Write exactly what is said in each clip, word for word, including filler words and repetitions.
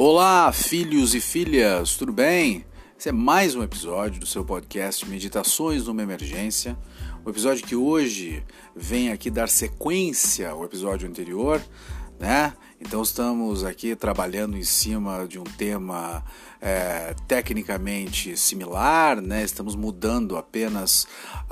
Olá, filhos e filhas, tudo bem? Esse é mais um episódio do seu podcast Meditações numa Emergência. O episódio que hoje vem aqui dar sequência ao episódio anterior, né? Então estamos aqui trabalhando em cima de um tema é, tecnicamente similar, né? Estamos mudando apenas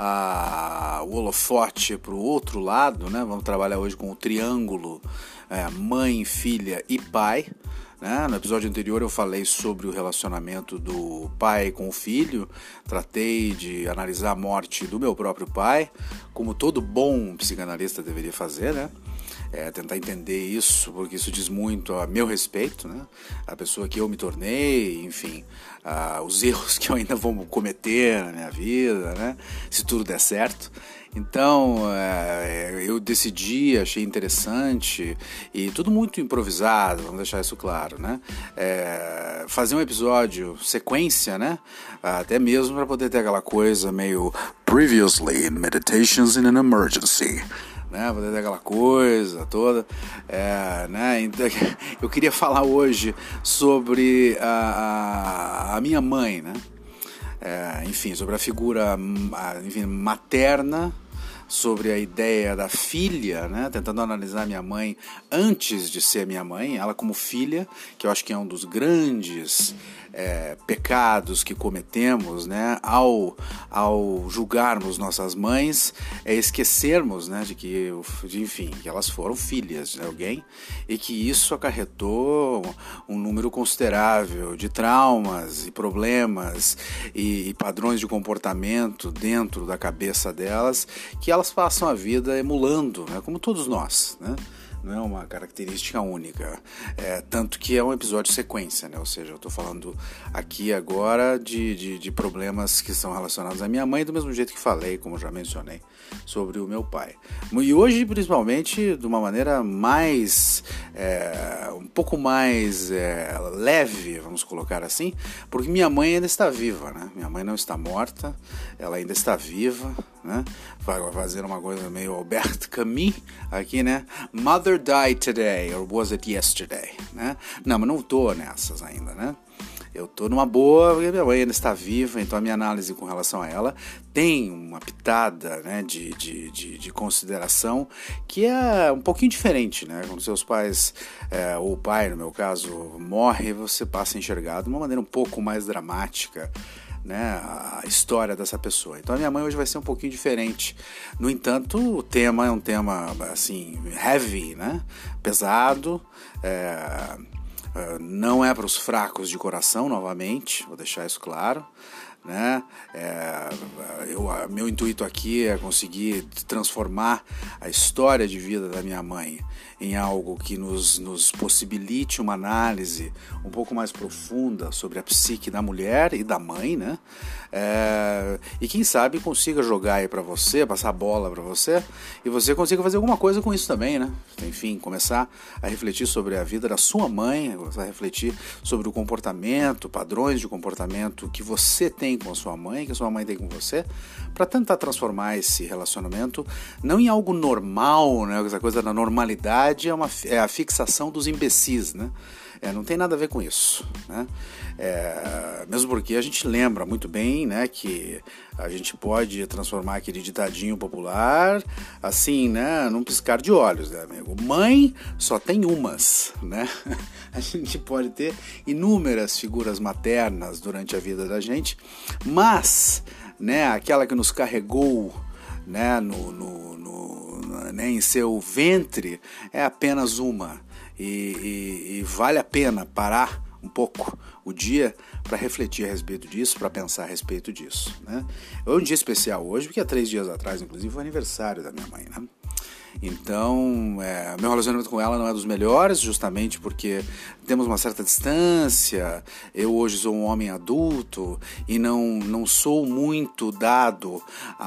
a, o holofote para o outro lado, né? Vamos trabalhar hoje com o triângulo é, mãe, filha e pai. Né? No episódio anterior eu falei sobre o relacionamento do pai com o filho, tratei de analisar a morte do meu próprio pai, como todo bom psicanalista deveria fazer, né? É, tentar entender isso, porque isso diz muito a meu respeito, né? A pessoa que eu me tornei, enfim, ah, os erros que eu ainda vou cometer na minha vida, né? Se tudo der certo. Então, é, eu decidi, achei interessante, e tudo muito improvisado, vamos deixar isso claro, né? É, fazer um episódio, sequência, né? Até mesmo para poder ter aquela coisa meio Previously in Meditations in an Emergency, né, poder ter aquela coisa toda, é, né, então, eu queria falar hoje sobre a, a, a minha mãe, né, é, enfim, sobre a figura enfim, materna, sobre a ideia da filha, né, tentando analisar minha mãe antes de ser minha mãe, ela como filha, que eu acho que é um dos grandes é, pecados que cometemos, né, ao, ao julgarmos nossas mães, é esquecermos, né, de que, de, enfim, que elas foram filhas de alguém e que isso acarretou um número considerável de traumas e problemas e, e padrões de comportamento dentro da cabeça delas, que elas passam a vida emulando, né, como todos nós, né? Não é uma característica única, é, tanto que é um episódio sequência, né? Ou seja, eu estou falando aqui agora de, de, de problemas que são relacionados à minha mãe, do mesmo jeito que falei, como já mencionei, sobre o meu pai. E hoje, principalmente, de uma maneira mais, é, um pouco mais é, leve, vamos colocar assim, porque minha mãe ainda está viva, né? Minha mãe não está morta, ela ainda está viva, né? Vai fazer uma coisa meio Albert Camus aqui, né? Mother died today, or was it yesterday, né? Não, mas não tô nessas ainda, né? Eu tô numa boa, porque minha mãe ainda está viva, então a minha análise com relação a ela tem uma pitada, né, de, de, de, de consideração que é um pouquinho diferente, né? Quando seus pais, é, ou o pai, no meu caso, morre, você passa a enxergar de uma maneira um pouco mais dramática, né, a história dessa pessoa. Então a minha mãe hoje vai ser um pouquinho diferente. No entanto, o tema é um tema assim, heavy, né, pesado, é, não é para os fracos de coração, novamente, vou deixar isso claro, né? É, eu, meu intuito aqui é conseguir transformar a história de vida da minha mãe em algo que nos, nos possibilite uma análise um pouco mais profunda sobre a psique da mulher e da mãe, né? É, e quem sabe consiga jogar aí para você, passar a bola para você, e você consiga fazer alguma coisa com isso também, né? Enfim, começar a refletir sobre a vida da sua mãe, começar a refletir sobre o comportamento, padrões de comportamento que você tem com a sua mãe, que a sua mãe tem com você, para tentar transformar esse relacionamento não em algo normal, né? Essa coisa da normalidade é, uma, é a fixação dos imbecis, né? É, não tem nada a ver com isso, né? É, mesmo porque a gente lembra muito bem, né, que a gente pode transformar aquele ditadinho popular assim, né, num piscar de olhos, né, amigo? Mãe só tem umas, né? A gente pode ter inúmeras figuras maternas durante a vida da gente, mas, né, aquela que nos carregou, né, no, no, no, né, em seu ventre é apenas uma. E, e, e vale a pena parar um pouco o dia para refletir a respeito disso, para pensar a respeito disso, né? É um dia especial hoje, porque há três dias atrás, inclusive, foi aniversário da minha mãe, né? Então, é, meu relacionamento com ela não é dos melhores, justamente porque temos uma certa distância. Eu hoje sou um homem adulto e não, não sou muito dado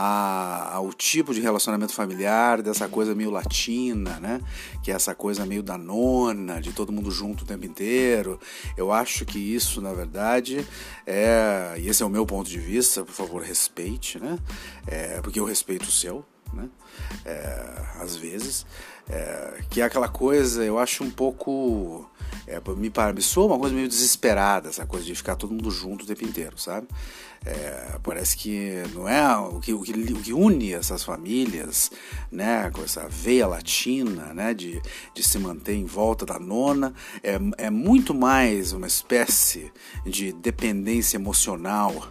a, ao tipo de relacionamento familiar, dessa coisa meio latina, né? Que é essa coisa meio da nona, de todo mundo junto o tempo inteiro. Eu acho que isso, na verdade, é, e esse é o meu ponto de vista, por favor, respeite, né? É, porque eu respeito o seu. né? É, às vezes, é, que é aquela coisa, eu acho um pouco, é, me, me soa uma coisa meio desesperada, essa coisa de ficar todo mundo junto o tempo inteiro, sabe? É, parece que não é o que, o, que, o que une essas famílias, né, com essa veia latina, né, de, de se manter em volta da nona, é, é muito mais uma espécie de dependência emocional,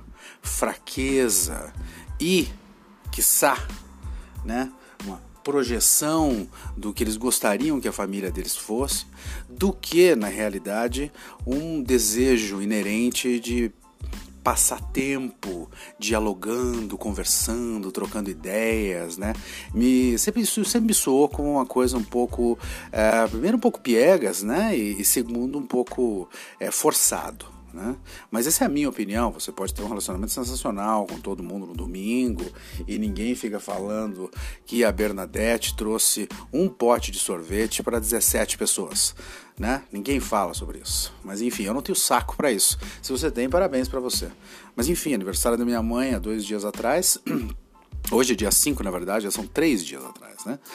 fraqueza e, quiçá, né, uma projeção do que eles gostariam que a família deles fosse, do que, na realidade, um desejo inerente de passar tempo dialogando, conversando, trocando ideias, né? Me, sempre, isso sempre me soou como uma coisa um pouco, é, primeiro um pouco piegas, né? E, e segundo um pouco é, forçado. Né? Mas essa é a minha opinião. Você pode ter um relacionamento sensacional com todo mundo no domingo e ninguém fica falando que a Bernadette trouxe um pote de sorvete para dezessete pessoas, né? Ninguém fala sobre isso. Mas enfim, eu não tenho saco para isso. Se você tem, parabéns para você. Mas enfim, aniversário da minha mãe há dois dias atrás. Hoje é dia cinco, na verdade, já são três dias atrás, né?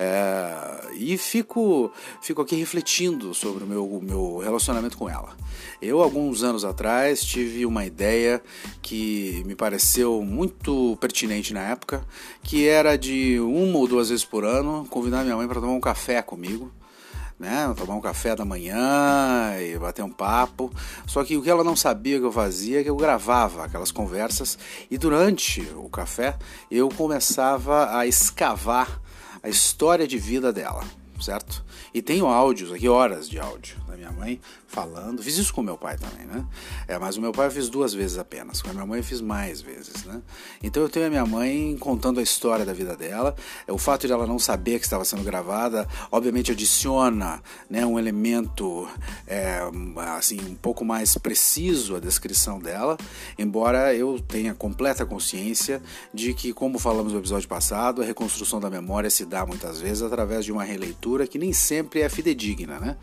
É, e fico, fico aqui refletindo sobre o meu, o meu relacionamento com ela. Eu, alguns anos atrás, tive uma ideia que me pareceu muito pertinente na época, que era de uma ou duas vezes por ano convidar minha mãe para tomar um café comigo, né, tomar um café da manhã e bater um papo. Só que o que ela não sabia que eu fazia é que eu gravava aquelas conversas e durante o café eu começava a escavar a história de vida dela, certo? E tenho áudios aqui, horas de áudio da minha mãe falando. Fiz isso com meu pai também, né? É, mas o meu pai eu fiz duas vezes apenas. Com a minha mãe eu fiz mais vezes, né? Então eu tenho a minha mãe contando a história da vida dela. O fato de ela não saber que estava sendo gravada, obviamente adiciona, né, um elemento é, assim, um pouco mais preciso à descrição dela, embora eu tenha completa consciência de que, como falamos no episódio passado, a reconstrução da memória se dá muitas vezes através de uma releitura que nem sempre é fidedigna, né?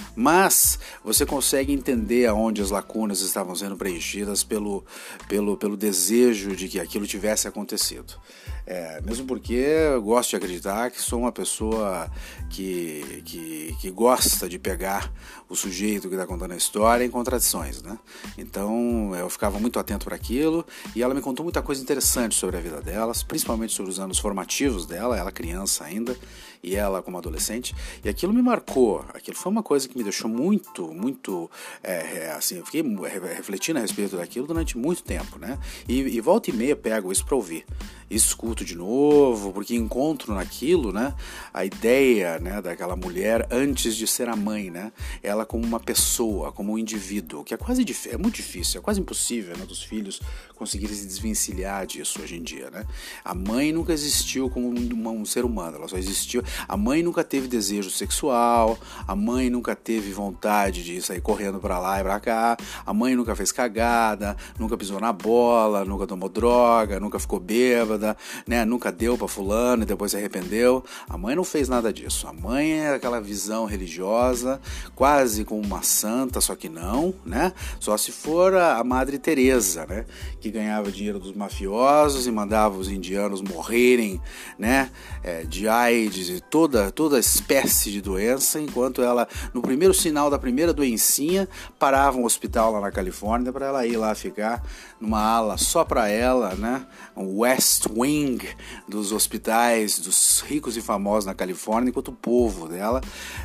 Mas você consegue entender aonde as lacunas estavam sendo preenchidas pelo, pelo, pelo desejo de que aquilo tivesse acontecido. É, mesmo porque eu gosto de acreditar que sou uma pessoa que, que, que gosta de pegar o sujeito que está contando a história em contradições, né? Então eu ficava muito atento para aquilo e ela me contou muita coisa interessante sobre a vida delas, principalmente sobre os anos formativos dela, ela criança ainda e ela como adolescente, e aquilo me marcou. Aquilo foi uma coisa que me deixou muito, muito é, assim, eu fiquei refletindo a respeito daquilo durante muito tempo, né? E, e volta e meia pego isso para ouvir, escuto de novo, porque encontro naquilo, né, a ideia, né, daquela mulher antes de ser a mãe, né, ela como uma pessoa, como um indivíduo, que é quase é muito difícil, é quase impossível, né, dos filhos conseguirem se desvencilhar disso hoje em dia, né? A mãe nunca existiu como um, um ser humano, ela só existiu. A mãe nunca teve desejo sexual, a mãe nunca teve vontade de sair correndo pra lá e pra cá, a mãe nunca fez cagada, nunca pisou na bola, nunca tomou droga, nunca ficou bêbada, né? Nunca deu pra fulano e depois se arrependeu. A mãe não fez nada disso. A mãe é aquela visão religiosa, quase como uma santa, só que não, né? Só se for a Madre Teresa, né? Que ganhava dinheiro dos mafiosos e mandava os indianos morrerem, né? É, de AIDS e toda, toda espécie de doença, enquanto ela, no primeiro sinal da primeira doencinha, parava um hospital lá na Califórnia para ela ir lá ficar numa ala só para ela, né? Um West Wing dos hospitais dos ricos e famosos na Califórnia, enquanto o povo dela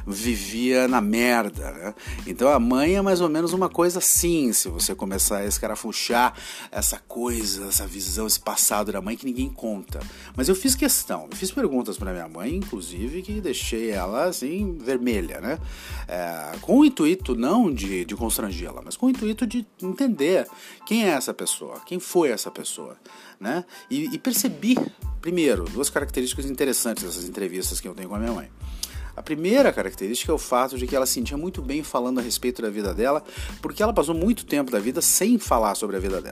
vivia na merda, né? Então a mãe é mais ou menos uma coisa assim, se você começar a escarafuchar essa coisa, essa visão, esse passado da mãe que ninguém conta. Mas eu fiz questão, eu fiz perguntas para minha mãe, inclusive, que deixei ela assim, vermelha, né? É, com o intuito não de, de constrangê-la, mas com o intuito de entender quem é essa pessoa, quem foi essa pessoa, né? E, e percebi, primeiro, duas características interessantes dessas entrevistas que eu tenho com a minha mãe. A primeira característica é o fato de que ela se sentia muito bem falando a respeito da vida dela, porque ela passou muito tempo da vida sem falar sobre a vida dela,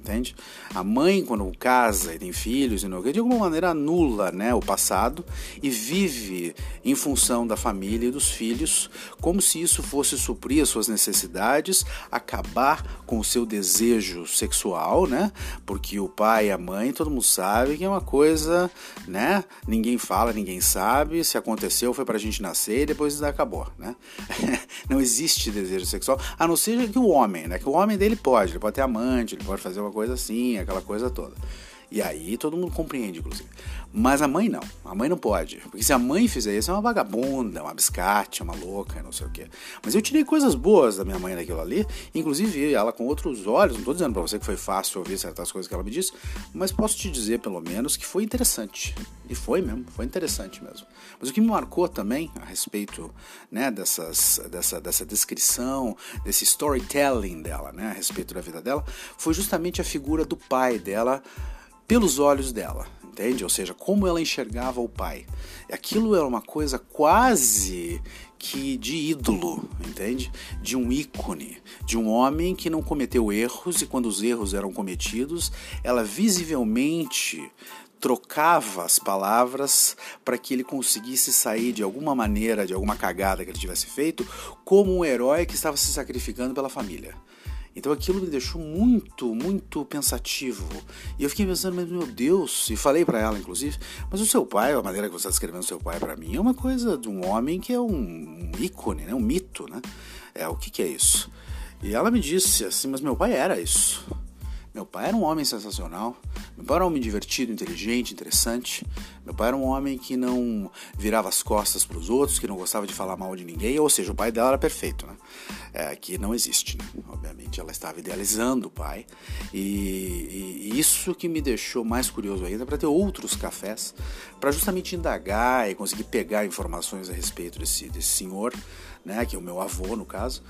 entende? A mãe, quando casa e tem filhos, de alguma maneira anula, né, o passado e vive em função da família e dos filhos, como se isso fosse suprir as suas necessidades, acabar com o seu desejo sexual, né? Porque o pai e a mãe, todo mundo sabe que é uma coisa, né? Ninguém fala, ninguém sabe, se aconteceu foi pra gente nascer e depois acabou, né? Não existe desejo sexual, a não ser que o homem, né? Que o homem dele pode, ele pode ter amante, ele pode fazer uma coisa assim, aquela coisa toda. E aí todo mundo compreende, inclusive. Mas a mãe não, a mãe não pode. Porque se a mãe fizer isso, é uma vagabunda, uma biscate, uma louca, não sei o quê. Mas eu tirei coisas boas da minha mãe daquilo ali, inclusive ela com outros olhos. Não estou dizendo pra você que foi fácil ouvir certas coisas que ela me disse, mas posso te dizer, pelo menos, que foi interessante. E foi mesmo, foi interessante mesmo. Mas o que me marcou também, a respeito, né, dessas, dessa, dessa descrição, desse storytelling dela, né, a respeito da vida dela, foi justamente a figura do pai dela, pelos olhos dela, entende? Ou seja, como ela enxergava o pai. Aquilo era uma coisa quase que de ídolo, entende? De um ícone, de um homem que não cometeu erros, e quando os erros eram cometidos, ela visivelmente trocava as palavras para que ele conseguisse sair de alguma maneira, de alguma cagada que ele tivesse feito, como um herói que estava se sacrificando pela família. Então aquilo me deixou muito, muito pensativo. E eu fiquei pensando, mas meu Deus, e falei pra ela, inclusive, mas o seu pai, a maneira que você está descrevendo o seu pai pra mim, é uma coisa de um homem que é um, um ícone, né? Um mito, né? É, o que que é isso? E ela me disse assim, mas meu pai era isso. Meu pai era um homem sensacional, meu pai era um homem divertido, inteligente, interessante. Meu pai era um homem que não virava as costas para os outros, que não gostava de falar mal de ninguém, ou seja, o pai dela era perfeito, né? É, que não existe, né? Obviamente ela estava idealizando o pai, e, e isso que me deixou mais curioso ainda para ter outros cafés, para justamente indagar e conseguir pegar informações a respeito desse, desse senhor, né, que é o meu avô no caso,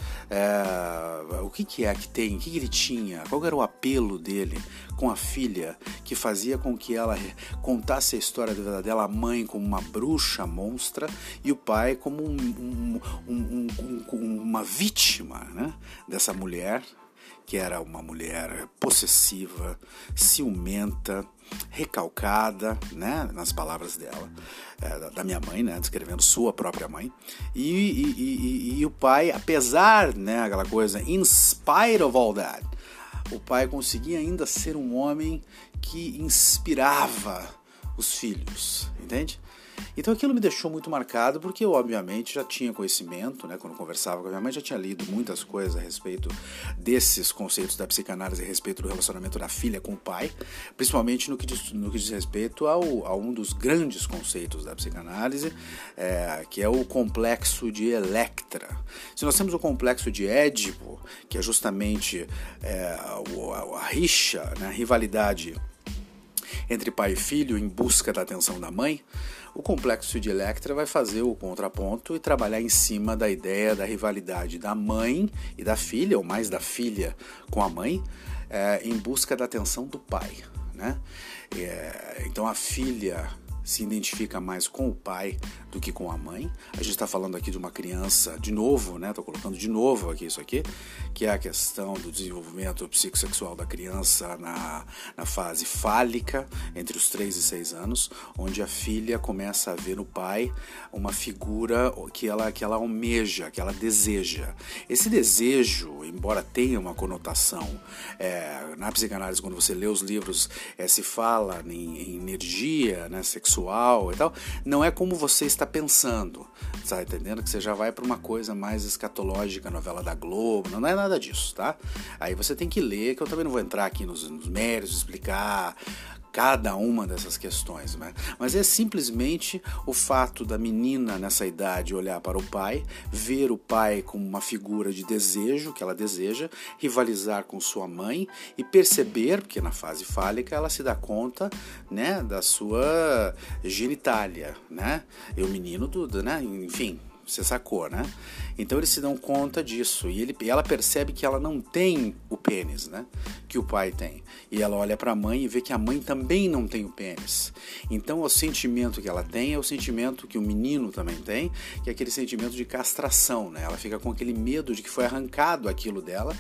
é, o que, que é que tem, o que, que ele tinha, qual era o apelo dele com a filha que fazia com que ela contasse a história da vida dela, a mãe como uma bruxa monstra e o pai como um, um, um, um, um, uma vítima, né, dessa mulher, que era uma mulher possessiva, ciumenta, recalcada, né, nas palavras dela, é, da minha mãe, né, descrevendo sua própria mãe, e, e, e, e o pai, apesar, né, aquela coisa, in spite of all that, o pai conseguia ainda ser um homem que inspirava os filhos, entende? Então aquilo me deixou muito marcado, porque eu obviamente já tinha conhecimento, né, quando conversava com a minha mãe, já tinha lido muitas coisas a respeito desses conceitos da psicanálise, a respeito do relacionamento da filha com o pai, principalmente no que diz, no que diz respeito ao, a um dos grandes conceitos da psicanálise, é, que é o complexo de Electra. Se nós temos o complexo de Édipo, que é justamente é, a, a rixa, né, a rivalidade entre pai e filho em busca da atenção da mãe, o complexo de Electra vai fazer o contraponto e trabalhar em cima da ideia da rivalidade da mãe e da filha, ou mais da filha com a mãe, é, em busca da atenção do pai, né? É, então a filha se identifica mais com o pai do que com a mãe. A gente está falando aqui de uma criança, de novo, né? Estou colocando de novo aqui isso aqui, que é a questão do desenvolvimento psicossexual da criança na, na fase fálica, entre os três e seis anos, onde a filha começa a ver no pai uma figura que ela, que ela almeja, que ela deseja. Esse desejo, embora tenha uma conotação, é, na psicanálise, quando você lê os livros, é, se fala em, em energia, né, sexual e tal, não é como você está pensando, tá entendendo? Que você já vai para uma coisa mais escatológica, novela da Globo, não é nada disso, tá? Aí você tem que ler, que eu também não vou entrar aqui nos, nos méritos, explicar cada uma dessas questões, né? Mas é simplesmente o fato da menina nessa idade olhar para o pai, ver o pai como uma figura de desejo, que ela deseja, rivalizar com sua mãe e perceber, porque na fase fálica ela se dá conta, né, da sua genitália, né? E o menino, do, né, enfim, você sacou, né? Então eles se dão conta disso e ele, ela percebe que ela não tem o pênis, né? Que o pai tem. E ela olha para a mãe e vê que a mãe também não tem o pênis. Então o sentimento que ela tem é o sentimento que o menino também tem, que é aquele sentimento de castração, né? Ela fica com aquele medo de que foi arrancado aquilo dela,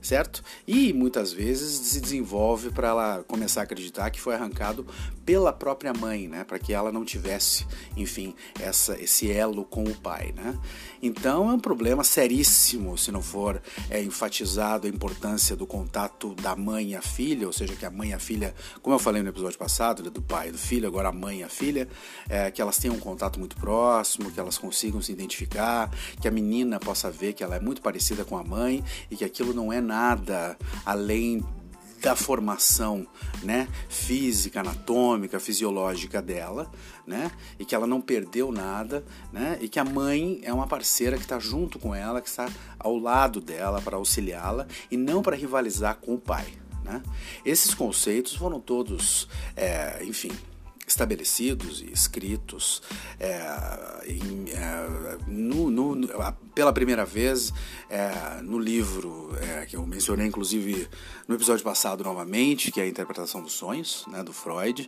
certo? E muitas vezes se desenvolve para ela começar a acreditar que foi arrancado pela própria mãe, né? Para que ela não tivesse, enfim, essa, esse elo com o pai, né? Então é um problema seríssimo se não for é, enfatizado a importância do contato da mãe e a filha, ou seja, que a mãe e a filha, como eu falei no episódio passado, do pai e do filho, agora a mãe e a filha, é, que elas tenham um contato muito próximo, que elas consigam se identificar, que a menina possa ver que ela é muito parecida com a mãe e que aquilo não é nada além da formação, né, física, anatômica, fisiológica dela, né, e que ela não perdeu nada, né, e que a mãe é uma parceira que está junto com ela, que está ao lado dela para auxiliá-la e não para rivalizar com o pai, né. Esses conceitos foram todos, é, enfim, estabelecidos e escritos é, em, é, no, no, no, pela primeira vez é, no livro é, que eu mencionei inclusive no episódio passado novamente, que é a interpretação dos sonhos, né, do Freud,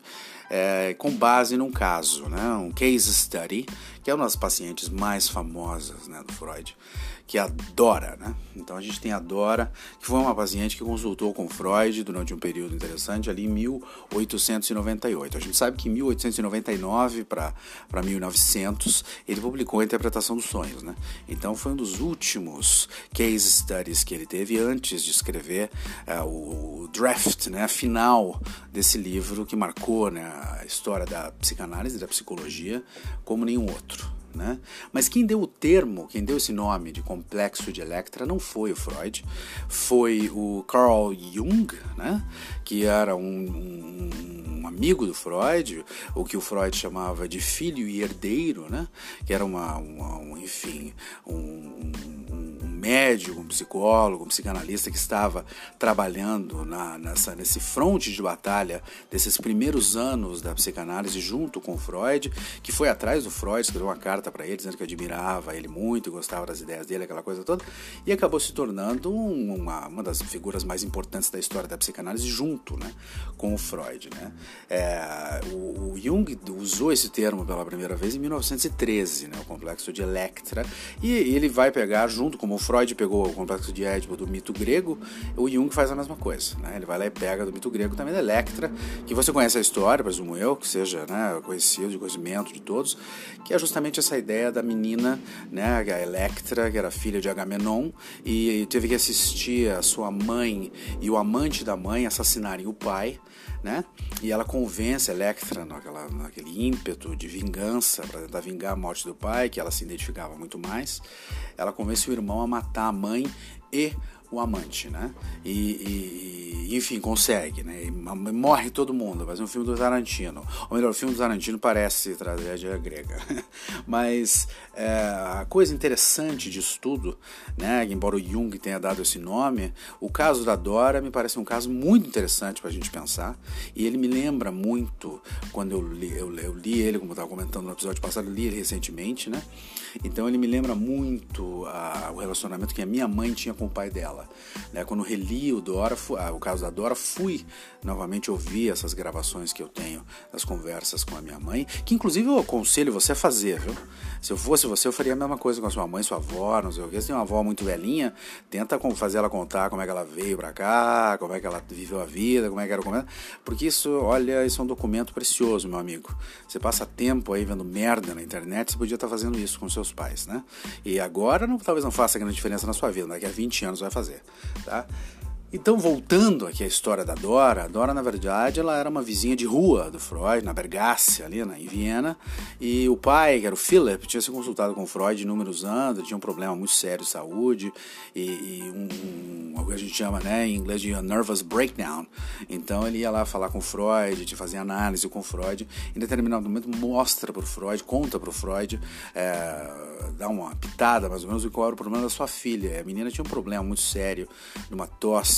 é, com base num caso, né, um case study, que é uma das pacientes mais famosas, né, do Freud, que é a Dora, né? Então a gente tem a Dora, que foi uma paciente que consultou com Freud durante um período interessante ali em mil oitocentos e noventa e oito. A gente sabe que em mil oitocentos e noventa e nove para mil e novecentos ele publicou a interpretação dos sonhos, né? Então foi um dos últimos case studies que ele teve antes de escrever uh, o draft, né, a final desse livro que marcou, né, a história da psicanálise e da psicologia como nenhum outro. Né? Mas quem deu o termo, quem deu esse nome de complexo de Electra não foi o Freud, foi o Carl Jung, né? Que era um, um, um amigo do Freud, o que o Freud chamava de filho e herdeiro, né? Que era uma, uma um, enfim, um, um, um médico, um psicólogo, um psicanalista que estava trabalhando na, nessa, nesse fronte de batalha desses primeiros anos da psicanálise junto com o Freud, que foi atrás do Freud, escreveu uma carta para ele dizendo que admirava ele muito, gostava das ideias dele, aquela coisa toda, e acabou se tornando uma, uma das figuras mais importantes da história da psicanálise junto, né, com o Freud, né. É, o, o Jung usou esse termo pela primeira vez em mil novecentos e treze, né, o complexo de Electra, e ele vai pegar junto, como o Freud pegou o complexo de Édipo do mito grego, o Jung faz a mesma coisa, né, ele vai lá e pega do mito grego também da Electra, que você conhece a história, presumo eu, que seja, né, conhecido, de conhecimento de todos, que é justamente essa ideia da menina, né, a Electra, que era filha de Agamenon, e teve que assistir a sua mãe e o amante da mãe assassinarem o pai, né, e ela convence a Electra naquela, naquele ímpeto de vingança, para tentar vingar a morte do pai, que ela se identificava muito mais, ela convence o irmão a matar a mãe e o amante, né? E, e enfim, consegue, né? E morre todo mundo, mas é um filme do Tarantino. Ou melhor, o filme do Tarantino parece tragédia grega. Mas é, a coisa interessante disso tudo, né? Embora o Jung tenha dado esse nome, o caso da Dora me parece um caso muito interessante para a gente pensar. E ele me lembra muito, quando eu li, eu, eu li ele, como eu estava comentando no episódio passado, eu li ele recentemente, né? Então ele me lembra muito a, o relacionamento que a minha mãe tinha com o pai dela. Né, quando reli o, Dora, ah, o caso da Dora, fui novamente ouvir essas gravações que eu tenho das conversas com a minha mãe, que inclusive eu aconselho você a fazer, viu? Se eu fosse você, eu faria a mesma coisa com a sua mãe, sua avó, não sei o que. Se tem uma avó muito velhinha, tenta fazer ela contar como é que ela veio pra cá, como é que ela viveu a vida, como é que era o começo, porque isso, olha, isso é um documento precioso, meu amigo. Você passa tempo aí vendo merda na internet, você podia estar fazendo isso com seus pais, né? E agora não, talvez não faça grande diferença na sua vida, daqui a vinte anos vai fazer, tá? Então, voltando aqui à história da Dora, a Dora, na verdade, ela era uma vizinha de rua do Freud, na Bergácia, ali na, em Viena, e o pai, que era o Philip, tinha se consultado com o Freud inúmeros anos, tinha um problema muito sério de saúde, e, e um, um, o que a gente chama, né, em inglês de nervous breakdown. Então, ele ia lá falar com o Freud, de fazer análise com o Freud, em determinado momento mostra para o Freud, conta para o Freud, é, dá uma pitada, mais ou menos, de qual era o problema da sua filha. A menina tinha um problema muito sério, numa tosse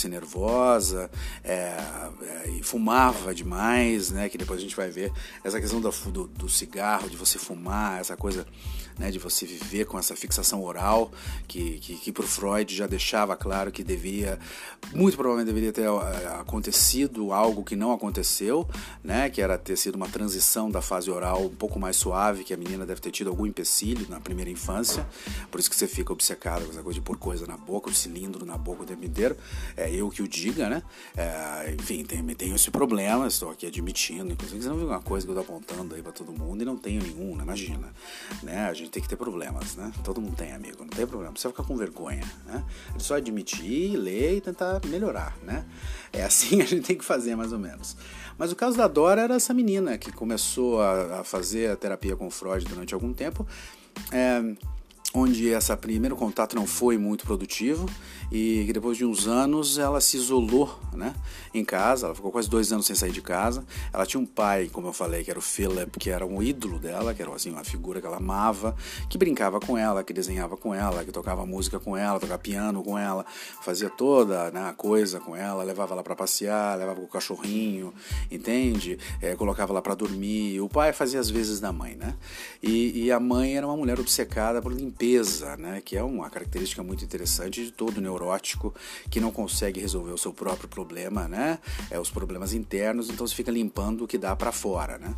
tosse nervosa, é, é, e fumava demais, né? Que depois a gente vai ver essa questão do, do, do cigarro, de você fumar, essa coisa, né, de você viver com essa fixação oral, que, que, que pro Freud já deixava claro que devia, muito provavelmente deveria ter acontecido algo que não aconteceu, né? Que era ter sido uma transição da fase oral um pouco mais suave, que a menina deve ter tido algum empecilho na primeira infância, por isso que você fica obcecado com essa coisa de pôr coisa na boca, o cilindro na boca o tempo inteiro, é eu que o diga, né? É, enfim, tenho, tenho esse problema, estou aqui admitindo, inclusive você não viu uma coisa que eu estou apontando aí para todo mundo e não tenho nenhum, né? Imagina, né? A gente tem que ter problemas, né? Todo mundo tem, amigo, não tem problema, você vai ficar com vergonha, né? É só admitir, ler e tentar melhorar, né? É assim que a gente tem que fazer, mais ou menos. Mas o caso da Dora era essa menina que começou a, a fazer a terapia com Freud durante algum tempo, é, onde esse primeiro contato não foi muito produtivo e depois de uns anos ela se isolou, né, em casa. Ela ficou quase dois anos sem sair de casa. Ela tinha um pai, como eu falei, que era o Philip, que era um ídolo dela, que era assim, uma figura que ela amava, que brincava com ela, que desenhava com ela, que tocava música com ela, tocava piano com ela, fazia toda, né, a coisa com ela, levava ela para passear, levava com o cachorrinho, entende? É, colocava ela para dormir. O pai fazia as vezes da mãe, né? E, e a mãe era uma mulher obcecada por limpeza, né? Que é uma característica muito interessante de todo neurótico que não consegue resolver o seu próprio problema, né? É, os problemas internos, então você fica limpando o que dá para fora, né?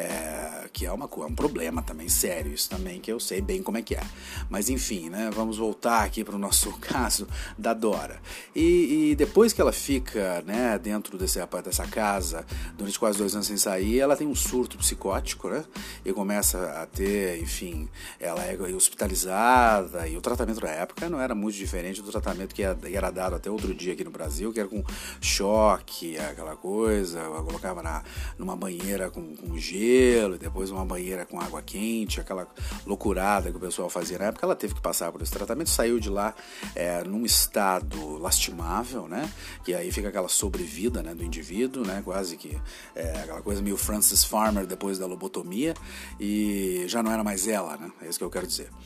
É, que é, uma, é um problema também sério, isso também, que eu sei bem como é que é. Mas enfim, né? Vamos voltar aqui para o nosso caso da Dora. E, e depois que ela fica, né, dentro desse, dessa casa durante quase dois anos sem sair, ela tem um surto psicótico, né? E começa a ter, enfim, ela é hospitalizada, e o tratamento da época não era muito diferente do tratamento que era dado até outro dia aqui no Brasil, que era com choque, aquela coisa, ela colocava na, numa banheira com, com gelo, e depois uma banheira com água quente, aquela loucurada que o pessoal fazia na época. Ela teve que passar por esse tratamento, saiu de lá é, num estado lastimável, né? E aí fica aquela sobrevida, né, do indivíduo, né? Quase que é, aquela coisa meio Francis Farmer depois da lobotomia, e já não era mais ela, né? É isso que eu quero dizer.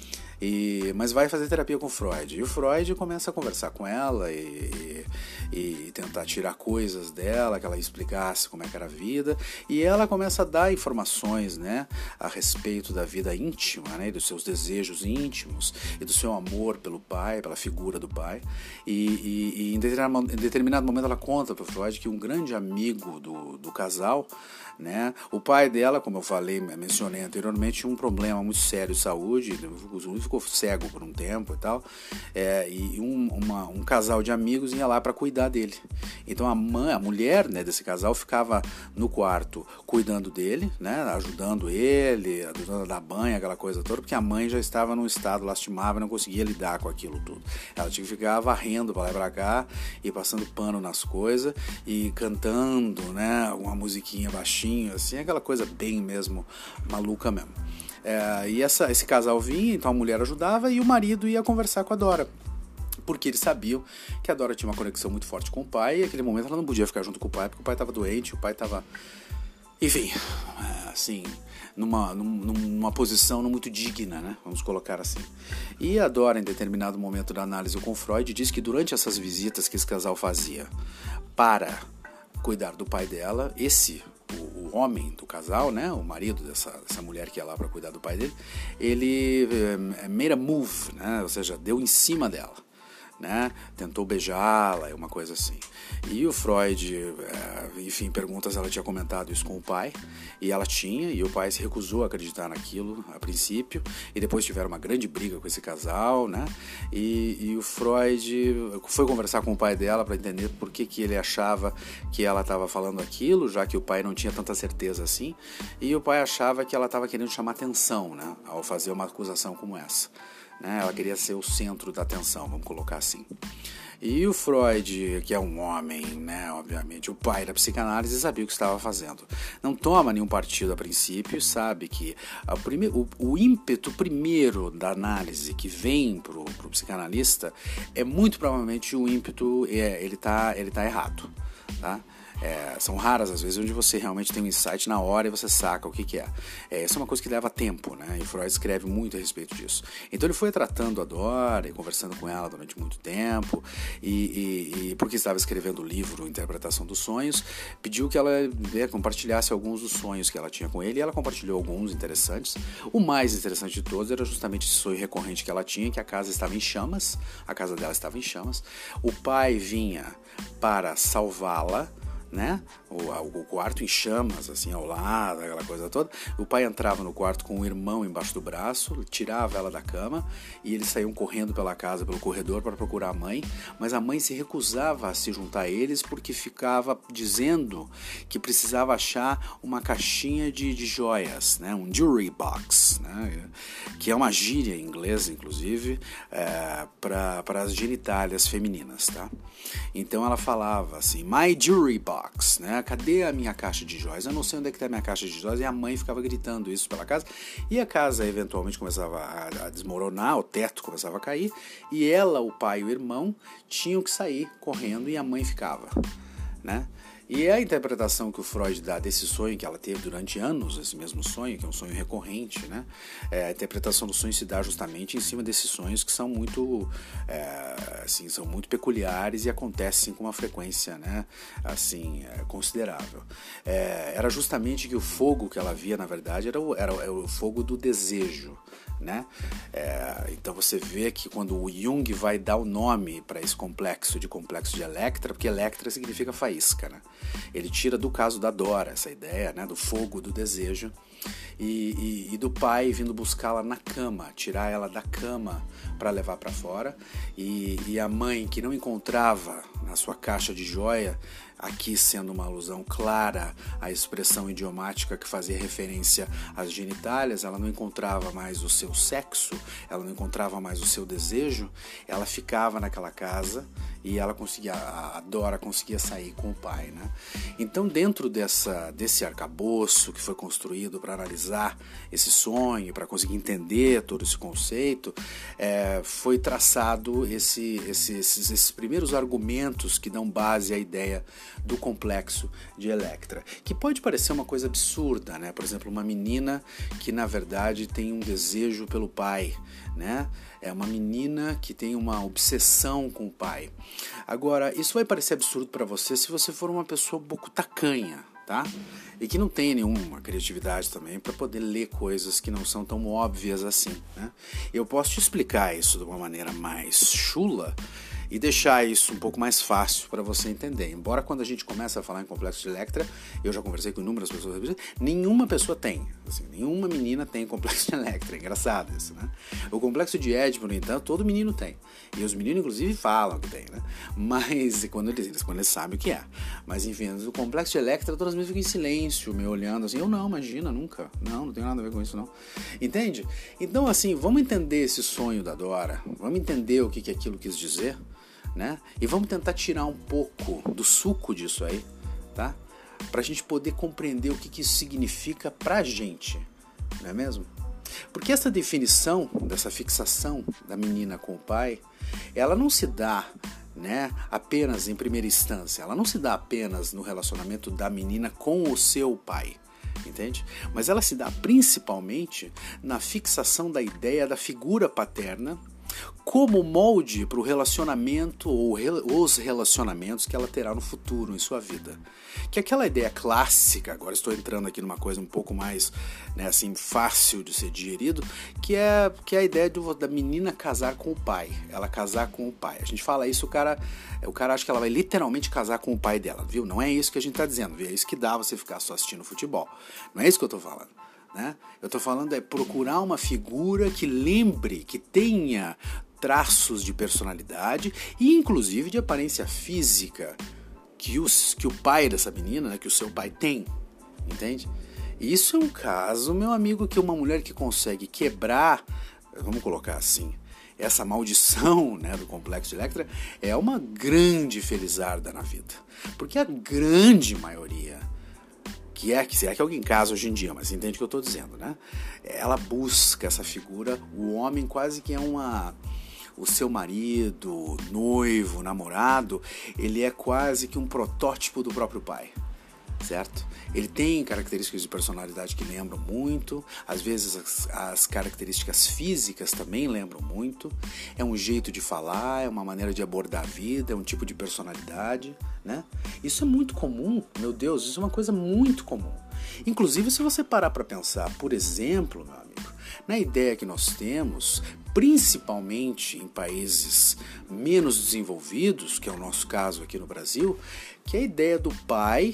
E, mas vai fazer terapia com o Freud. E o Freud começa a conversar com ela e, e, e tentar tirar coisas dela, que ela explicasse como é que era a vida. E ela começa a dar informações, né, a respeito da vida íntima, né, e dos seus desejos íntimos e do seu amor pelo pai, pela figura do pai. E, e, e em, determinado, em determinado momento ela conta para o Freud que um grande amigo do, do casal, né, o pai dela, como eu falei, mencionei anteriormente, tinha um problema muito sério de saúde, ficou cego por um tempo e tal, é, e um, uma, um casal de amigos ia lá para cuidar dele. Então a mãe, a mulher, né, desse casal ficava no quarto cuidando dele, né, ajudando ele, ajudando a dar banho, aquela coisa toda, porque a mãe já estava num estado lastimável e não conseguia lidar com aquilo tudo. Ela tinha que ficar varrendo para lá e para cá e passando pano nas coisas e cantando, né, uma musiquinha baixinha, assim, aquela coisa bem mesmo maluca mesmo. É, e essa, esse casal vinha, então a mulher ajudava e o marido ia conversar com a Dora, porque eles sabiam que a Dora tinha uma conexão muito forte com o pai, e naquele momento ela não podia ficar junto com o pai, porque o pai estava doente, o pai estava, enfim, assim, numa, numa posição não muito digna, né? Vamos colocar assim. E a Dora, em determinado momento da análise com Freud, diz que durante essas visitas que esse casal fazia para cuidar do pai dela, esse o homem do casal, né, o marido dessa, dessa mulher que ia lá para cuidar do pai dele, ele é, made a move, né, ou seja, deu em cima dela, né, tentou beijá-la, uma coisa assim. E o Freud, é, enfim, pergunta se ela tinha comentado isso com o pai, e ela tinha, e o pai se recusou a acreditar naquilo a princípio, e depois tiveram uma grande briga com esse casal, né, e, e o Freud foi conversar com o pai dela para entender por que, que ele achava que ela estava falando aquilo, já que o pai não tinha tanta certeza assim, e o pai achava que ela estava querendo chamar atenção, né, ao fazer uma acusação como essa. Né? Ela queria ser o centro da atenção, vamos colocar assim. E o Freud, que é um homem, né, obviamente, o pai da psicanálise, sabia o que estava fazendo. Não toma nenhum partido a princípio, sabe que a prime- o, o ímpeto primeiro da análise que vem para o psicanalista é muito provavelmente o ímpeto, é, ele está ele tá errado, tá? É, são raras as vezes onde você realmente tem um insight na hora e você saca o que, que é. é. Essa é uma coisa que leva tempo, né? E Freud escreve muito a respeito disso. Então ele foi tratando a Dora e conversando com ela durante muito tempo, e, e, e porque estava escrevendo o livro Interpretação dos Sonhos, pediu que ela né, compartilhasse alguns dos sonhos que ela tinha com ele, e ela compartilhou alguns interessantes. O mais interessante de todos era justamente esse sonho recorrente que ela tinha, que a casa estava em chamas, a casa dela estava em chamas, o pai vinha para salvá-la, né? O, o quarto em chamas, assim, ao lado, aquela coisa toda. O pai entrava no quarto com o irmão embaixo do braço, tirava ela da cama e eles saíam correndo pela casa, pelo corredor para procurar a mãe, mas a mãe se recusava a se juntar a eles porque ficava dizendo que precisava achar uma caixinha de, de joias, né? Um jewelry box, né? Que é uma gíria em inglês, inclusive, é, para as genitálias femininas, tá? Então ela falava assim, my jewelry box, né? Cadê a minha caixa de joias? Eu não sei onde é que está a minha caixa de joias. E a mãe ficava gritando isso pela casa. E a casa eventualmente começava a, a desmoronar, o teto começava a cair. E ela, o pai e o irmão tinham que sair correndo e a mãe ficava, né? E a interpretação que o Freud dá desse sonho que ela teve durante anos, esse mesmo sonho, que é um sonho recorrente, né? É, a interpretação do sonho se dá justamente em cima desses sonhos que são muito, é, assim, são muito peculiares e acontecem com uma frequência, né? Assim, é, considerável. É, era justamente que o fogo que ela via, na verdade, era o, era, era o fogo do desejo, né? É, então você vê que quando o Jung vai dar o nome para esse complexo de complexo de Electra, porque Electra significa faísca, né? Ele tira do caso da Dora essa ideia, né, do fogo do desejo e, e, e do pai vindo buscá-la na cama, tirar ela da cama para levar para fora, e, e a mãe que não encontrava na sua caixa de joia, aqui sendo uma alusão clara à expressão idiomática que fazia referência às genitálias, ela não encontrava mais o seu sexo, ela não encontrava mais o seu desejo, ela ficava naquela casa e ela conseguia, a Dora conseguia sair com o pai, né? Então, dentro dessa, desse arcabouço que foi construído para analisar esse sonho, para conseguir entender todo esse conceito, é, foi traçado esse, esse, esses, esses primeiros argumentos que dão base à ideia do complexo de Electra, que pode parecer uma coisa absurda, né? Por exemplo, uma menina que na verdade tem um desejo pelo pai, né? É uma menina que tem uma obsessão com o pai. Agora, isso vai parecer absurdo para você se você for uma pessoa um pouco tacanha, tá? E que não tem nenhuma criatividade também para poder ler coisas que não são tão óbvias assim, né? Eu posso te explicar isso de uma maneira mais chula e deixar isso um pouco mais fácil para você entender. Embora quando a gente começa a falar em complexo de Electra, eu já conversei com inúmeras pessoas, nenhuma pessoa tem, assim, nenhuma menina tem complexo de Electra, é engraçado isso, né? O complexo de Édipo, no entanto, todo menino tem, e os meninos inclusive falam que tem, né? Mas, quando eles, quando eles sabem o que é, mas enfim, o complexo de Electra, todas as vezes ficam em silêncio, me olhando assim, eu não, imagina, nunca, não, não tem nada a ver com isso não, entende? Então assim, vamos entender esse sonho da Dora, vamos entender o que, que aquilo quis dizer, né? E vamos tentar tirar um pouco do suco disso aí, tá? Pra gente poder compreender o que, que isso significa pra gente, não é mesmo? Porque essa definição dessa fixação da menina com o pai, ela não se dá, né, apenas em primeira instância, ela não se dá apenas no relacionamento da menina com o seu pai, entende? Mas ela se dá principalmente na fixação da ideia da figura paterna como molde para o relacionamento ou os relacionamentos que ela terá no futuro em sua vida. Que aquela ideia clássica, agora estou entrando aqui numa coisa um pouco mais, né, assim, fácil de ser digerido, que é, que é a ideia do, da menina casar com o pai, ela casar com o pai. A gente fala isso, o cara, o cara acha que ela vai literalmente casar com o pai dela, viu? Não é isso que a gente está dizendo, viu? É isso que dá você ficar só assistindo futebol. Não é isso que eu estou falando. Né? Eu estou falando é procurar uma figura que lembre, que tenha traços de personalidade e inclusive de aparência física que, os, que o pai dessa menina, né, que o seu pai tem, entende? Isso é um caso, meu amigo, que uma mulher que consegue quebrar, vamos colocar assim, essa maldição, né, do complexo de Electra, é uma grande felizarda na vida, porque a grande maioria que é, que é que alguém casa hoje em dia, mas entende o que eu estou dizendo, né? Ela busca essa figura, o homem quase que é uma... o seu marido, noivo, namorado, ele é quase que um protótipo do próprio pai, certo? Ele tem características de personalidade que lembram muito, às vezes as, as características físicas também lembram muito, é um jeito de falar, é uma maneira de abordar a vida, é um tipo de personalidade, né? Isso é muito comum, meu Deus, isso é uma coisa muito comum. Inclusive, se você parar para pensar, por exemplo, meu amigo, na ideia que nós temos, principalmente em países menos desenvolvidos, que é o nosso caso aqui no Brasil, que é a ideia do pai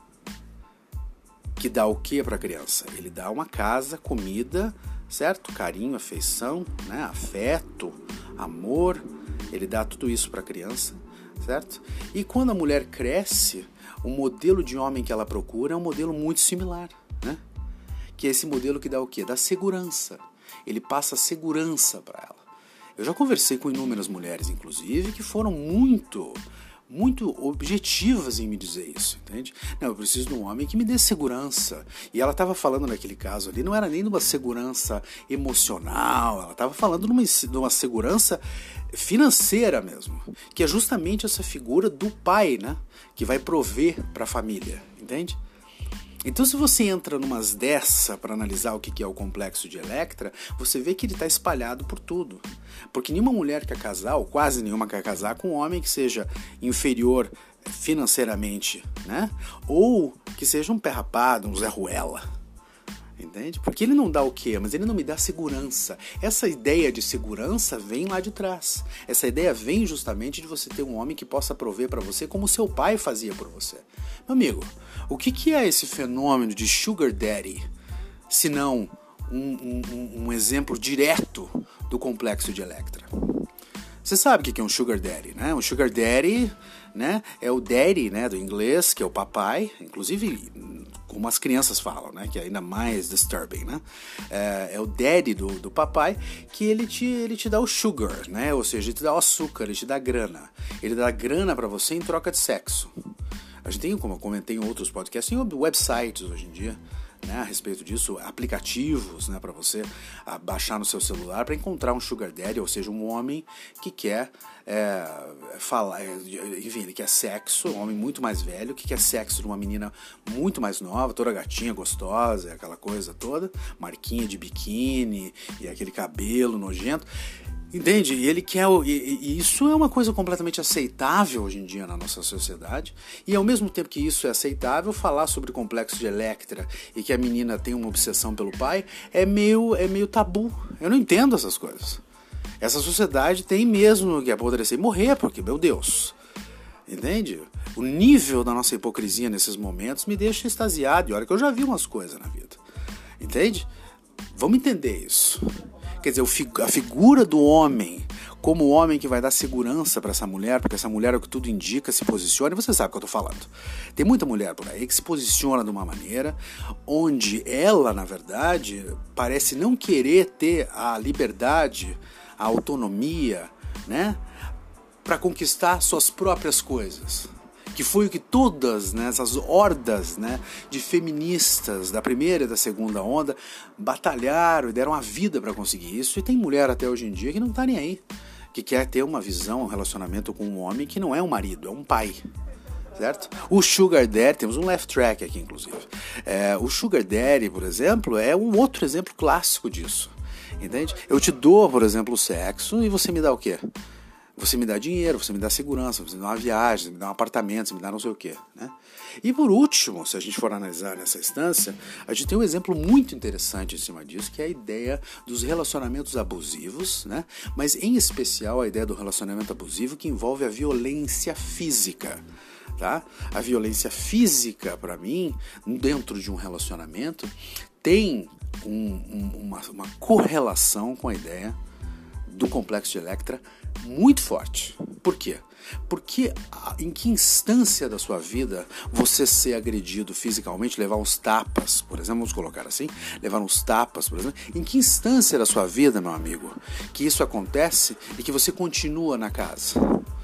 que dá o que para a criança? Ele dá uma casa, comida, certo? Carinho, afeição, né? Afeto, amor, ele dá tudo isso para a criança, certo? E quando a mulher cresce, o modelo de homem que ela procura é um modelo muito similar, né? Que é esse modelo que dá o quê? Dá segurança. Ele passa segurança para ela. Eu já conversei com inúmeras mulheres, inclusive, que foram muito, muito objetivas em me dizer isso, entende? Não, eu preciso de um homem que me dê segurança. E ela estava falando naquele caso ali, não era nem de uma segurança emocional, ela estava falando de uma, de uma segurança financeira mesmo, que é justamente essa figura do pai, né? Que vai prover para a família, entende? Então, se você entra numas dessa para analisar o que é o complexo de Electra, você vê que ele está espalhado por tudo. Porque nenhuma mulher quer casar, ou quase nenhuma quer casar, com um homem que seja inferior financeiramente, né? Ou que seja um pé rapado, um Zé Ruela. Entende? Porque ele não dá o quê? Mas ele não me dá segurança. Essa ideia de segurança vem lá de trás. Essa ideia vem justamente de você ter um homem que possa prover para você como seu pai fazia por você. Meu amigo, o que, que é esse fenômeno de Sugar Daddy, se não um, um, um exemplo direto do complexo de Electra? Você sabe o que é um Sugar Daddy, né? Um Sugar Daddy, né, é o daddy, né, do inglês, que é o papai, inclusive como as crianças falam, né, que é ainda mais disturbing, né? É, é o daddy do, do papai, que ele te, ele te dá o sugar, né? Ou seja, ele te dá o açúcar, ele te dá grana. Ele dá grana pra você em troca de sexo. A gente tem, como eu comentei em outros podcasts, tem websites hoje em dia, né, a respeito disso, aplicativos, né, para você baixar no seu celular para encontrar um sugar daddy, ou seja, um homem que quer é, falar, enfim, ele quer sexo, um homem muito mais velho, que quer sexo de uma menina muito mais nova, toda gatinha, gostosa, aquela coisa toda, marquinha de biquíni e aquele cabelo nojento. Entende? E ele quer, e, e isso é uma coisa completamente aceitável hoje em dia na nossa sociedade. E ao mesmo tempo que isso é aceitável, falar sobre o complexo de Electra e que a menina tem uma obsessão pelo pai é meio, é meio tabu. Eu não entendo essas coisas. Essa sociedade tem mesmo que apodrecer e morrer, porque, meu Deus, entende? O nível da nossa hipocrisia nesses momentos me deixa extasiado. E olha que eu já vi umas coisas na vida. Entende? Vamos entender isso. Quer dizer, a figura do homem como o homem que vai dar segurança para essa mulher, porque essa mulher, é o que tudo indica, se posiciona, e você sabe o que eu estou falando. Tem muita mulher por aí que se posiciona de uma maneira onde ela, na verdade, parece não querer ter a liberdade, a autonomia, né, para conquistar suas próprias coisas. Que foi o que todas, né, essas hordas, né, de feministas da primeira e da segunda onda batalharam e deram a vida para conseguir isso. E tem mulher até hoje em dia que não tá nem aí, que quer ter uma visão, um relacionamento com um homem que não é um marido, é um pai. Certo? O Sugar Daddy, temos um left track aqui inclusive. É, o Sugar Daddy, por exemplo, é um outro exemplo clássico disso. Entende? Eu te dou, por exemplo, o sexo e você me dá o quê? Você me dá dinheiro, você me dá segurança, você me dá uma viagem, você me dá um apartamento, você me dá não sei o quê, né? E por último, se a gente for analisar nessa instância, a gente tem um exemplo muito interessante em cima disso, que é a ideia dos relacionamentos abusivos, né? Mas em especial a ideia do relacionamento abusivo que envolve a violência física. Tá? A violência física, para mim, dentro de um relacionamento, tem um, um, uma, uma correlação com a ideia do complexo de Electra muito forte. Por quê? Porque em que instância da sua vida você ser agredido fisicamente, levar uns tapas, por exemplo, vamos colocar assim, levar uns tapas, por exemplo, em que instância da sua vida, meu amigo, que isso acontece e que você continua na casa?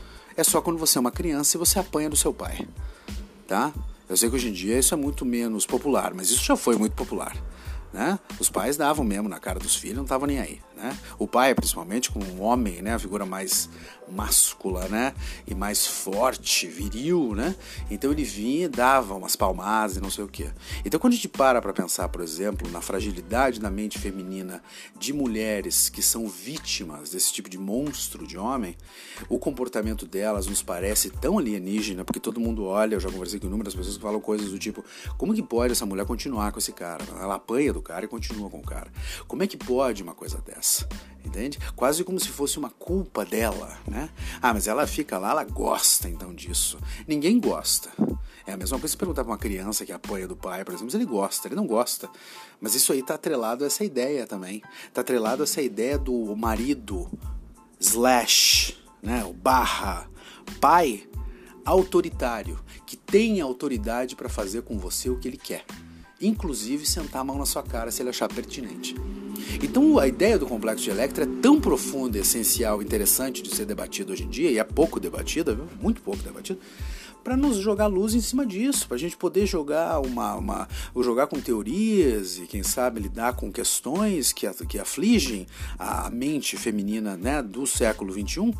É só quando você é uma criança e você apanha do seu pai, tá? Eu sei que hoje em dia isso é muito menos popular, mas isso já foi muito popular, né? Os pais davam mesmo na cara dos filhos, não estavam nem aí, né? O pai, principalmente, como um homem, né? A figura mais máscula, né? E mais forte, viril, né? Então ele vinha e dava umas palmadas e não sei o quê. Então quando a gente para para pensar, por exemplo, na fragilidade da mente feminina de mulheres que são vítimas desse tipo de monstro de homem, o comportamento delas nos parece tão alienígena, porque todo mundo olha, eu já conversei com inúmeras pessoas que falam coisas do tipo, como que pode essa mulher continuar com esse cara? Ela apanha do cara e continua com o cara. Como é que pode uma coisa dessa? Entende? Quase como se fosse uma culpa dela, né? Ah, mas ela fica lá, ela gosta então disso. Ninguém gosta. É a mesma coisa se perguntar para uma criança que apanha do pai, por exemplo, se ele gosta, ele não gosta. Mas isso aí tá atrelado a essa ideia também. Tá atrelado a essa ideia do marido slash, né? O barra pai autoritário, que tem autoridade para fazer com você o que ele quer. Inclusive sentar a mão na sua cara se ele achar pertinente. Então a ideia do complexo de Electra é tão profunda, essencial, interessante de ser debatida hoje em dia, e é pouco debatida, viu? Muito pouco debatida, para nos jogar luz em cima disso, para a gente poder jogar uma, uma, jogar com teorias e quem sabe lidar com questões que, que afligem a mente feminina, né, do século vinte e um,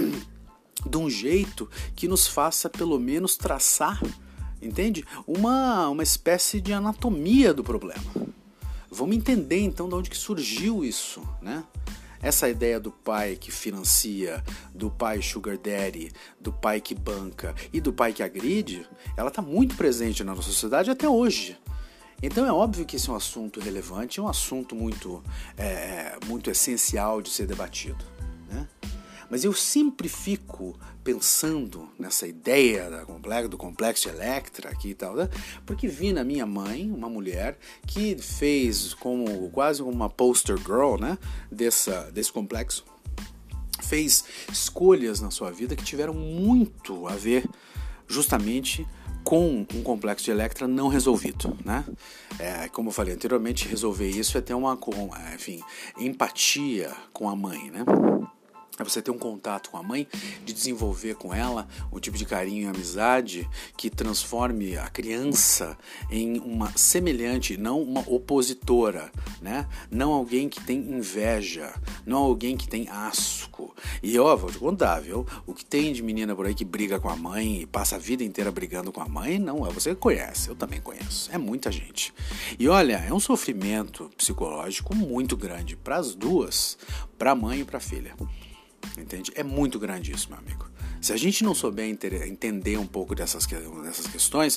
de um jeito que nos faça pelo menos traçar, entende? Uma, uma espécie de anatomia do problema. Vamos entender então de onde que surgiu isso, né? Essa ideia do pai que financia, do pai sugar daddy, do pai que banca e do pai que agride, ela está muito presente na nossa sociedade até hoje. Então é óbvio que esse é um assunto relevante, é um assunto muito, é, muito essencial de ser debatido, né? Mas eu sempre fico pensando nessa ideia da complexo, do complexo de Electra aqui e tal, né? Porque vi na minha mãe uma mulher que fez como quase uma poster girl, né? Dessa, desse complexo. Fez escolhas na sua vida que tiveram muito a ver justamente com um complexo de Electra não resolvido, né? É, como eu falei anteriormente, resolver isso é ter uma, enfim, empatia com a mãe, né? É você ter um contato com a mãe, de desenvolver com ela um tipo de carinho e amizade que transforme a criança em uma semelhante, não uma opositora, né? Não alguém que tem inveja, não alguém que tem asco. E ó, vou te contar, viu? O que tem de menina por aí que briga com a mãe e passa a vida inteira brigando com a mãe, não é. Você conhece, eu também conheço. É muita gente. E olha, é um sofrimento psicológico muito grande para as duas, para a mãe e para a filha. Entende? É muito grande isso, meu amigo. Se a gente não souber entender um pouco dessas, dessas questões,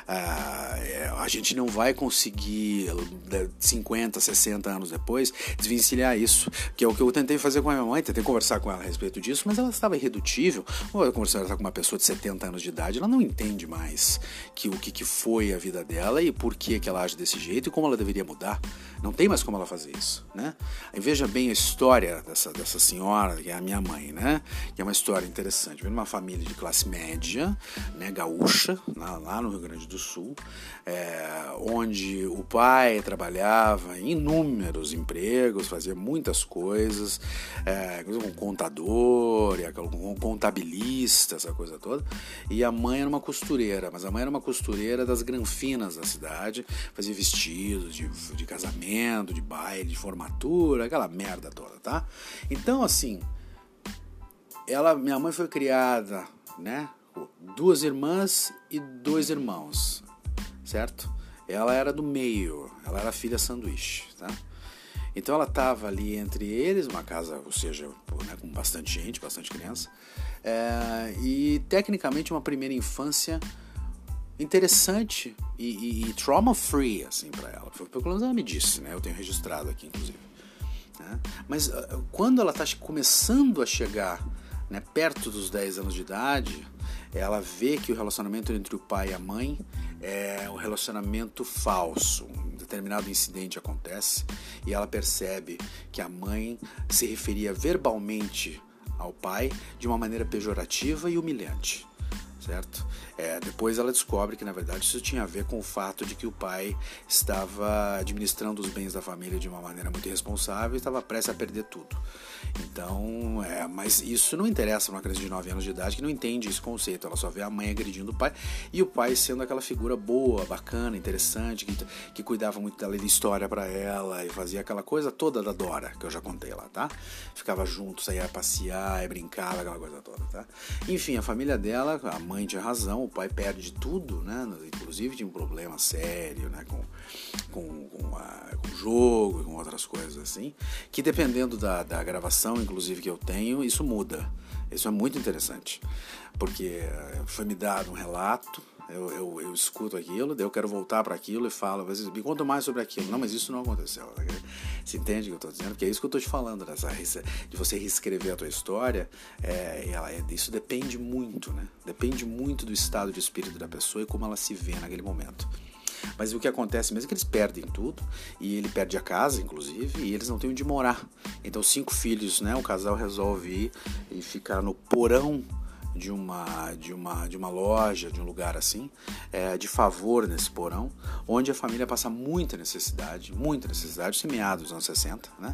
uh, a gente não vai conseguir, cinquenta, sessenta anos depois, desvencilhar isso, que é o que eu tentei fazer com a minha mãe, tentei conversar com ela a respeito disso, mas ela estava irredutível. Ou eu conversar com uma pessoa de setenta anos de idade, ela não entende mais que, o que, que foi a vida dela e por que, que ela age desse jeito e como ela deveria mudar. Não tem mais como ela fazer isso, né? E veja bem a história dessa, dessa senhora, que é a minha mãe, né? Que é uma história interessante. Vem de uma família de classe média, né, gaúcha, lá, lá no Rio Grande do Sul, é, onde o pai trabalhava em inúmeros empregos, fazia muitas coisas, é, um contador, um contabilista, essa coisa toda, e a mãe era uma costureira, mas a mãe era uma costureira das granfinas da cidade, fazia vestidos de, de casamento, de baile, de formatura, aquela merda toda, tá? Então, assim, ela, minha mãe foi criada, né, duas irmãs e dois irmãos, certo? Ela era do meio, ela era filha sanduíche, tá? Então ela estava ali entre eles, uma casa, ou seja, né, com bastante gente, bastante criança, é, e tecnicamente uma primeira infância interessante e, e, e trauma-free, assim, para ela. Pelo menos ela me disse, né? Eu tenho registrado aqui, inclusive. Né? Mas uh, quando ela está começando a chegar, né, perto dos dez anos de idade, ela vê que o relacionamento entre o pai e a mãe é um relacionamento falso. Um determinado incidente acontece e ela percebe que a mãe se referia verbalmente ao pai de uma maneira pejorativa e humilhante. certo? É, depois ela descobre que, na verdade, isso tinha a ver com o fato de que o pai estava administrando os bens da família de uma maneira muito irresponsável e estava prestes a perder tudo. Então, é, mas isso não interessa para uma criança de nove anos de idade que não entende esse conceito. Ela só vê a mãe agredindo o pai e o pai sendo aquela figura boa, bacana, interessante, que, que cuidava muito dela, de história para ela e fazia aquela coisa toda da Dora, que eu já contei lá, tá? Ficava junto, saía a passear, brincava, aquela coisa toda, tá? Enfim, a família dela, a mãe tinha razão, o pai perde tudo, né? Inclusive tinha um problema sério, né? Com, com, com, a, com o jogo e com outras coisas assim, que dependendo da, da gravação, inclusive, que eu tenho, isso muda. Isso é muito interessante, porque foi me dado um relato, eu, eu, eu escuto aquilo, daí eu quero voltar para aquilo e falo, às vezes, me conta mais sobre aquilo. Não, mas isso não aconteceu. Você entende o que eu estou dizendo? Porque é isso que eu estou te falando, dessa, de você reescrever a tua história. É, ela, isso depende muito, né? Depende muito do estado de espírito da pessoa e como ela se vê naquele momento. Mas o que acontece mesmo é que eles perdem tudo, e ele perde a casa, inclusive, e eles não têm onde morar. Então, cinco filhos, né? O casal resolve ir e ficar no porão de uma, de uma, de uma loja, de um lugar assim, é, de favor nesse porão, onde a família passa muita necessidade, muita necessidade, se meados dos anos sessenta, né?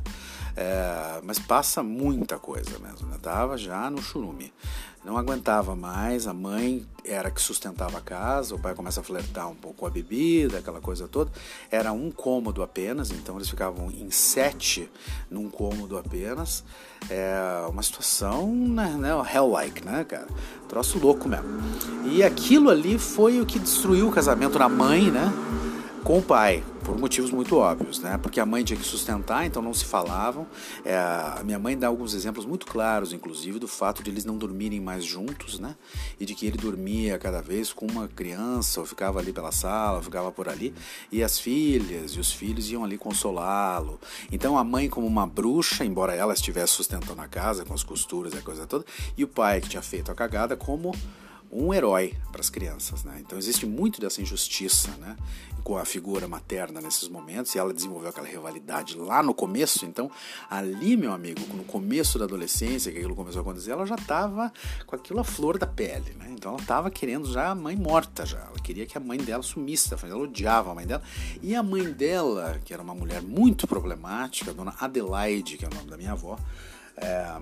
É, mas passa muita coisa mesmo, né? Tava já no churume. Não aguentava mais, a mãe era que sustentava a casa, o pai começa a flertar um pouco com a bebida, aquela coisa toda. Era um cômodo apenas, então eles ficavam em sete num cômodo apenas. É uma situação, né, né, hell-like, né, cara? Troço louco mesmo. E aquilo ali foi o que destruiu o casamento da mãe, né, com o pai, por motivos muito óbvios, né? Porque a mãe tinha que sustentar, então não se falavam. É, a minha mãe dá alguns exemplos muito claros, inclusive, do fato de eles não dormirem mais juntos, né? E de que ele dormia cada vez com uma criança, ou ficava ali pela sala, ou ficava por ali, e as filhas e os filhos iam ali consolá-lo. Então a mãe como uma bruxa, embora ela estivesse sustentando a casa com as costuras e a coisa toda, e o pai que tinha feito a cagada como um herói para as crianças, né? Então existe muito dessa injustiça, né, com a figura materna nesses momentos, e ela desenvolveu aquela rivalidade lá no começo. Então ali, meu amigo, no começo da adolescência, que aquilo começou a acontecer, ela já estava com aquilo à flor da pele, né? Então ela estava querendo já a mãe morta, já ela queria que a mãe dela sumisse, ela odiava a mãe dela, e a mãe dela, que era uma mulher muito problemática, a dona Adelaide, que é o nome da minha avó, é...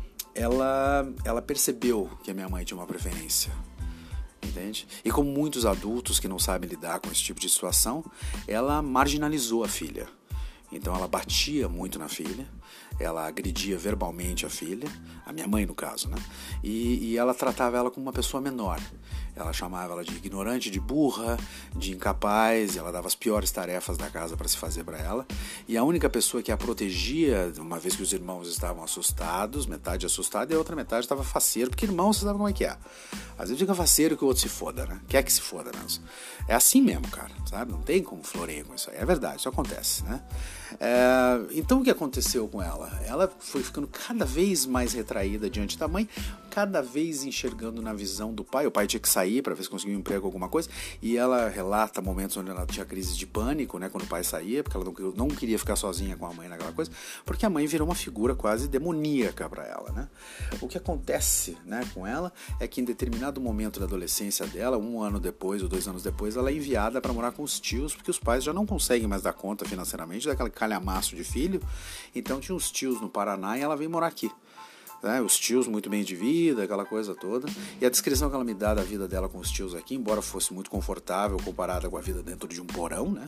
Ela, ela percebeu que a minha mãe tinha uma preferência, entende? E como muitos adultos que não sabem lidar com esse tipo de situação, ela marginalizou a filha. Então ela batia muito na filha, ela agredia verbalmente a filha, a minha mãe no caso, né? E, e ela tratava ela como uma pessoa menor. Ela chamava ela de ignorante, de burra, de incapaz, e ela dava as piores tarefas da casa para se fazer para ela. E a única pessoa que a protegia, uma vez que os irmãos estavam assustados, metade assustada e a outra metade estava faceiro, porque irmão, você sabe como é que é. Às vezes fica faceiro que o outro se foda, né? Quer que se foda mesmo. É assim mesmo, cara, sabe? Não tem como florear com isso aí. É verdade, isso acontece, né? É, então o que aconteceu com ela? Ela foi ficando cada vez mais retraída diante da mãe, cada vez enxergando na visão do pai. O pai tinha que sair para ver se conseguia um emprego, alguma coisa, e ela relata momentos onde ela tinha crise de pânico, né, quando o pai saía, porque ela não, não queria ficar sozinha com a mãe naquela coisa, porque a mãe virou uma figura quase demoníaca para ela, né? O que acontece, né, com ela é que em determinado momento da adolescência dela, um ano depois ou dois anos depois, ela é enviada para morar com os tios, porque os pais já não conseguem mais dar conta financeiramente daquele calhamaço de filho. Então tinha uns tios no Paraná e ela veio morar aqui. Né, os tios muito bem de vida, aquela coisa toda. E a descrição que ela me dá da vida dela com os tios aqui, embora fosse muito confortável comparada com a vida dentro de um porão, né,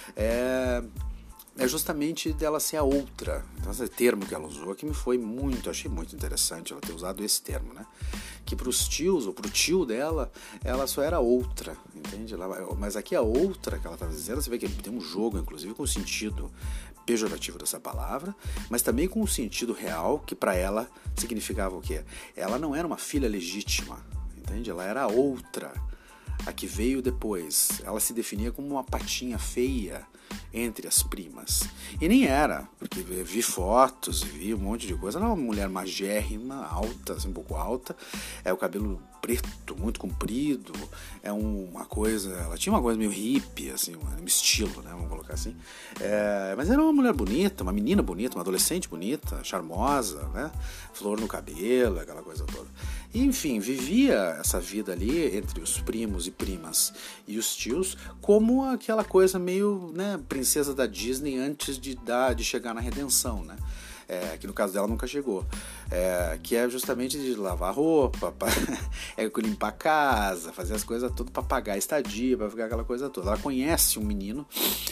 é, é justamente dela ser a outra. Então esse termo que ela usou que me foi muito, achei muito interessante ela ter usado esse termo, né, que para os tios, ou para o tio dela, ela só era outra, entende? Ela, mas aqui a outra que ela estava dizendo, você vê que tem um jogo, inclusive, com o sentido pejorativo dessa palavra, mas também com o sentido real, que para ela significava o quê? Ela não era uma filha legítima, entende? Ela era a outra, a que veio depois. Ela se definia como uma patinha feia, entre as primas. E nem era, porque vi fotos e vi um monte de coisa. Ela era uma mulher magérrima, alta, assim, um pouco alta, é o cabelo preto, muito comprido, é uma coisa, ela tinha uma coisa meio hippie, assim, um estilo, né, vamos colocar assim, é, mas era uma mulher bonita, uma menina bonita, uma adolescente bonita, charmosa, né, flor no cabelo, aquela coisa toda. E, enfim, vivia essa vida ali entre os primos e primas e os tios como aquela coisa meio, né, princesa da Disney antes de, dar, de chegar na redenção, né. É, que no caso dela nunca chegou, é, que é justamente de lavar roupa, pra, é, limpar a casa, fazer as coisas todas para pagar a estadia, para ficar aquela coisa toda. Ela conhece um menino,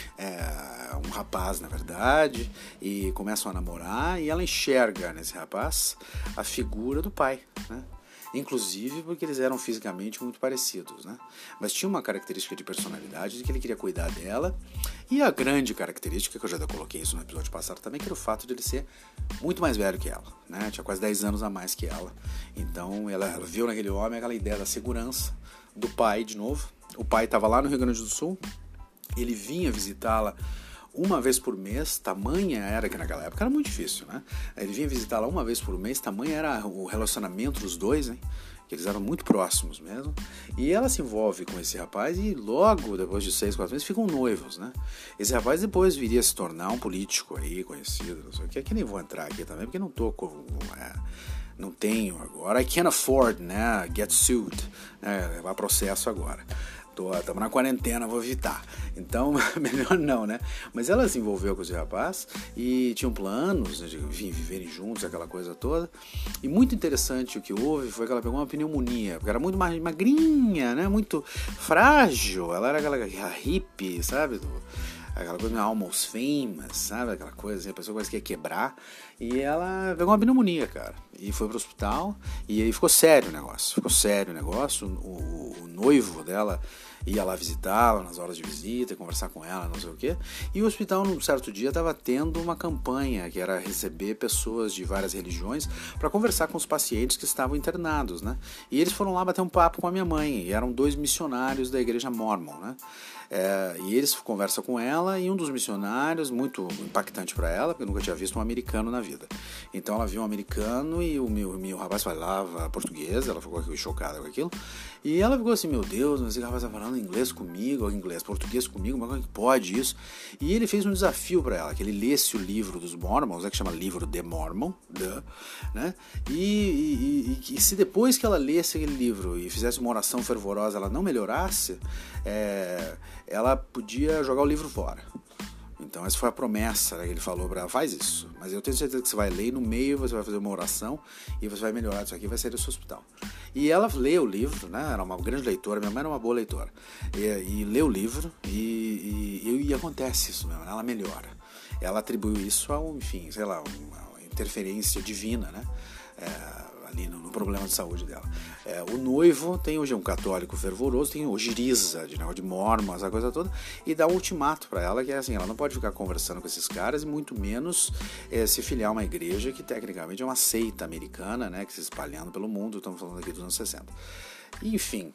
é, um rapaz na verdade, e começam a namorar, e ela enxerga nesse rapaz a figura do pai, né? Inclusive porque eles eram fisicamente muito parecidos, né? Mas tinha uma característica de personalidade de que ele queria cuidar dela, e a grande característica, que eu já coloquei isso no episódio passado também, que era o fato de ele ser muito mais velho que ela, né? Tinha quase dez anos a mais que ela. Então ela, ela viu naquele homem aquela ideia da segurança do pai de novo. O pai estava lá no Rio Grande do Sul, ele vinha visitá-la uma vez por mês, tamanha era, que naquela época era muito difícil, né? Ele vinha visitá-la uma vez por mês, tamanha era o relacionamento dos dois, hein? Que eles eram muito próximos mesmo. E ela se envolve com esse rapaz e logo, depois de seis, quatro meses, ficam noivos, né? Esse rapaz depois viria a se tornar um político aí, conhecido, não sei o que, que nem vou entrar aqui também, porque não tô com... É, não tenho agora, I can't afford, né? Get sued, né? Levar processo agora. Estamos na quarentena, vou evitar. Então, melhor não, né? Mas ela se envolveu com esse rapaz e tinham planos de enfim, viverem juntos, aquela coisa toda. E muito interessante o que houve foi que ela pegou uma pneumonia, porque era muito magrinha, né? Muito frágil. Ela era aquela hippie, sabe? Aquela coisa almost famous, sabe? Aquela coisa assim, a pessoa quase que ia quebrar. E ela pegou uma pneumonia, cara. E foi pro hospital. E aí ficou sério o negócio. Ficou sério o negócio. O, o noivo dela ia lá visitá-la nas horas de visita, conversar com ela, não sei o quê. E o hospital, num certo dia, estava tendo uma campanha que era receber pessoas de várias religiões para conversar com os pacientes que estavam internados, né? E eles foram lá bater um papo com a minha mãe. E eram dois missionários da igreja Mormon, né? É, e eles conversam com ela e um dos missionários, muito impactante para ela, porque eu nunca tinha visto um americano na vida. Então ela viu um americano e o meu, meu rapaz falava português, ela ficou chocada com aquilo. E ela ficou assim, meu Deus, mas esse rapaz está falando inglês comigo, ou inglês, português comigo, mas como é que pode isso? E ele fez um desafio para ela, que ele lesse o livro dos Mormons, é que chama livro de Mormon, the, né? E, e, e, e se depois que ela lesse aquele livro e fizesse uma oração fervorosa, ela não melhorasse, é, ela podia jogar o livro fora. Então essa foi a promessa, né, que ele falou para ela, faz isso, mas eu tenho certeza que você vai ler e no meio você vai fazer uma oração e você vai melhorar isso aqui, vai sair do seu hospital. E ela leu o livro, né, era uma grande leitora, minha mãe era uma boa leitora, e, e leu o livro e, e, e acontece isso mesmo, ela melhora. Ela atribuiu isso a, um, enfim, sei lá, uma interferência divina, né, é, ali no, no problema de saúde dela. É, o noivo tem hoje um católico fervoroso, tem hoje risa de negócio de mormon, essa coisa toda, e dá um ultimato para ela, que é assim, ela não pode ficar conversando com esses caras e muito menos é, se filiar a uma igreja que tecnicamente é uma seita americana, né, que se espalhando pelo mundo, estamos falando aqui dos anos sessenta. Enfim,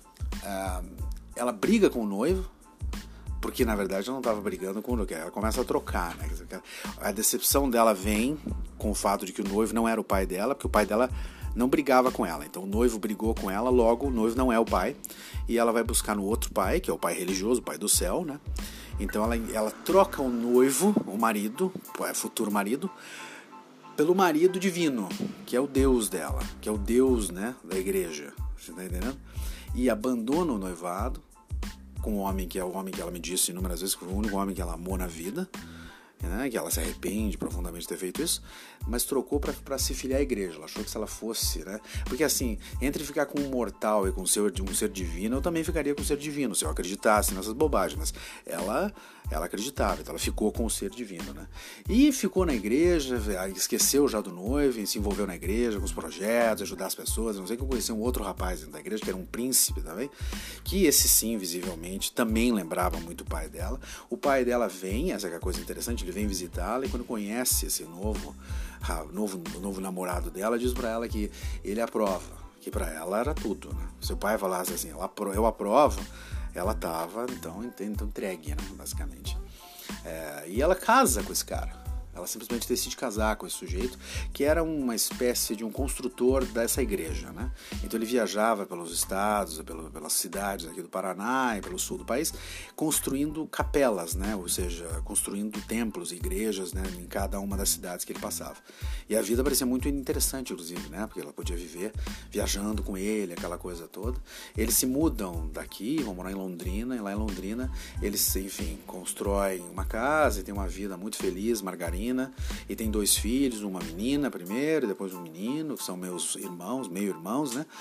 uh, ela briga com o noivo, porque na verdade ela não estava brigando com o noivo, ela começa a trocar, né? A decepção dela vem com o fato de que o noivo não era o pai dela, porque o pai dela não brigava com ela, então o noivo brigou com ela, logo o noivo não é o pai, e ela vai buscar no outro pai, que é o pai religioso, o pai do céu, né? Então ela, ela troca o noivo, o marido, o futuro marido, pelo marido divino, que é o Deus dela, que é o Deus, né, da igreja, você tá entendendo? E abandona o noivado com o homem que é o homem que ela me disse inúmeras vezes que foi o único homem que ela amou na vida, né, que ela se arrepende profundamente de ter feito isso, mas trocou para se filiar à igreja. Ela achou que se ela fosse, né, porque assim, entre ficar com um mortal e com um ser, um ser divino, eu também ficaria com o ser divino, se eu acreditasse nessas bobagens, mas ela, ela acreditava, então ela ficou com o ser divino, né, e ficou na igreja, esqueceu já do noivo, e se envolveu na igreja, com os projetos, ajudar as pessoas. Não sei que eu conheci um outro rapaz dentro da igreja, que era um príncipe também, que esse sim, visivelmente, também lembrava muito o pai dela. O pai dela vem, essa é a coisa interessante, ele vem visitá-la, e quando conhece esse novo, novo, novo namorado dela, diz pra ela que ele aprova, que pra ela era tudo, né? Se o pai falasse assim, eu aprovo, ela tava, então, então entregue, né, basicamente. É, e ela casa com esse cara. Ela simplesmente decide casar com esse sujeito, que era uma espécie de um construtor dessa igreja, né? Então ele viajava pelos estados, pelo, pelas cidades aqui do Paraná e pelo sul do país, construindo capelas, né? Ou seja, construindo templos e igrejas, né? Em cada uma das cidades que ele passava. E a vida parecia muito interessante, inclusive, né? Porque ela podia viver viajando com ele, aquela coisa toda. Eles se mudam daqui, vão morar em Londrina, e lá em Londrina eles, enfim, constroem uma casa e têm uma vida muito feliz, margarina, e tem dois filhos, uma menina primeiro, depois um menino, que são meus irmãos, meio-irmãos, né?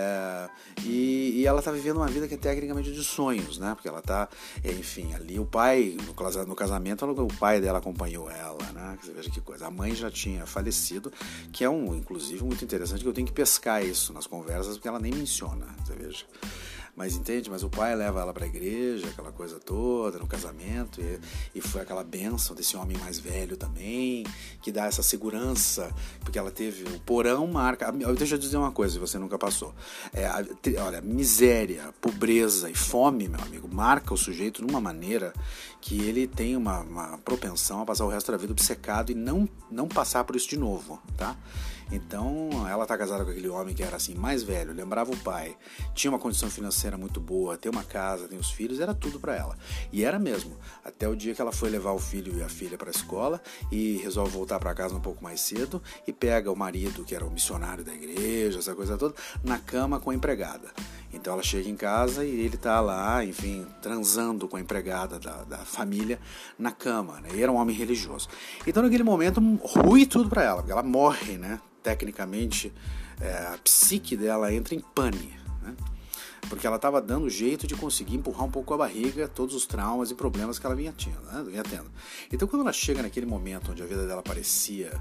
É, e, e ela tá vivendo uma vida que é tecnicamente de sonhos, né? Porque ela tá, enfim, ali o pai, no, no casamento, ela, o pai dela acompanhou ela, né? Você veja que coisa. A mãe já tinha falecido, que é um, inclusive, muito interessante, que eu tenho que pescar isso nas conversas, porque ela nem menciona, você veja. Mas entende? Mas o pai leva ela para a igreja, aquela coisa toda, no casamento, e, e foi aquela bênção desse homem mais velho também, que dá essa segurança, porque ela teve o porão marca. Deixa eu dizer uma coisa, se você nunca passou. É, a, olha, miséria, pobreza e fome, meu amigo, marca o sujeito de uma maneira que ele tem uma, uma propensão a passar o resto da vida obcecado e não, não passar por isso de novo, tá? Então, ela tá casada com aquele homem que era assim, mais velho, lembrava o pai, tinha uma condição financeira muito boa, tem uma casa, tem os filhos, era tudo pra ela. E era mesmo, até o dia que ela foi levar o filho e a filha pra escola e resolve voltar pra casa um pouco mais cedo e pega o marido, que era o missionário da igreja, essa coisa toda, na cama com a empregada. Então ela chega em casa e ele tá lá, enfim, transando com a empregada da, da família na cama, né? E era um homem religioso. Então naquele momento, ruim tudo pra ela, porque ela morre, né? Tecnicamente, é, a psique dela entra em pane, né? Porque ela estava dando jeito de conseguir empurrar um pouco a barriga todos os traumas e problemas que ela vinha tendo, né? vinha tendo. Então quando ela chega naquele momento onde a vida dela parecia,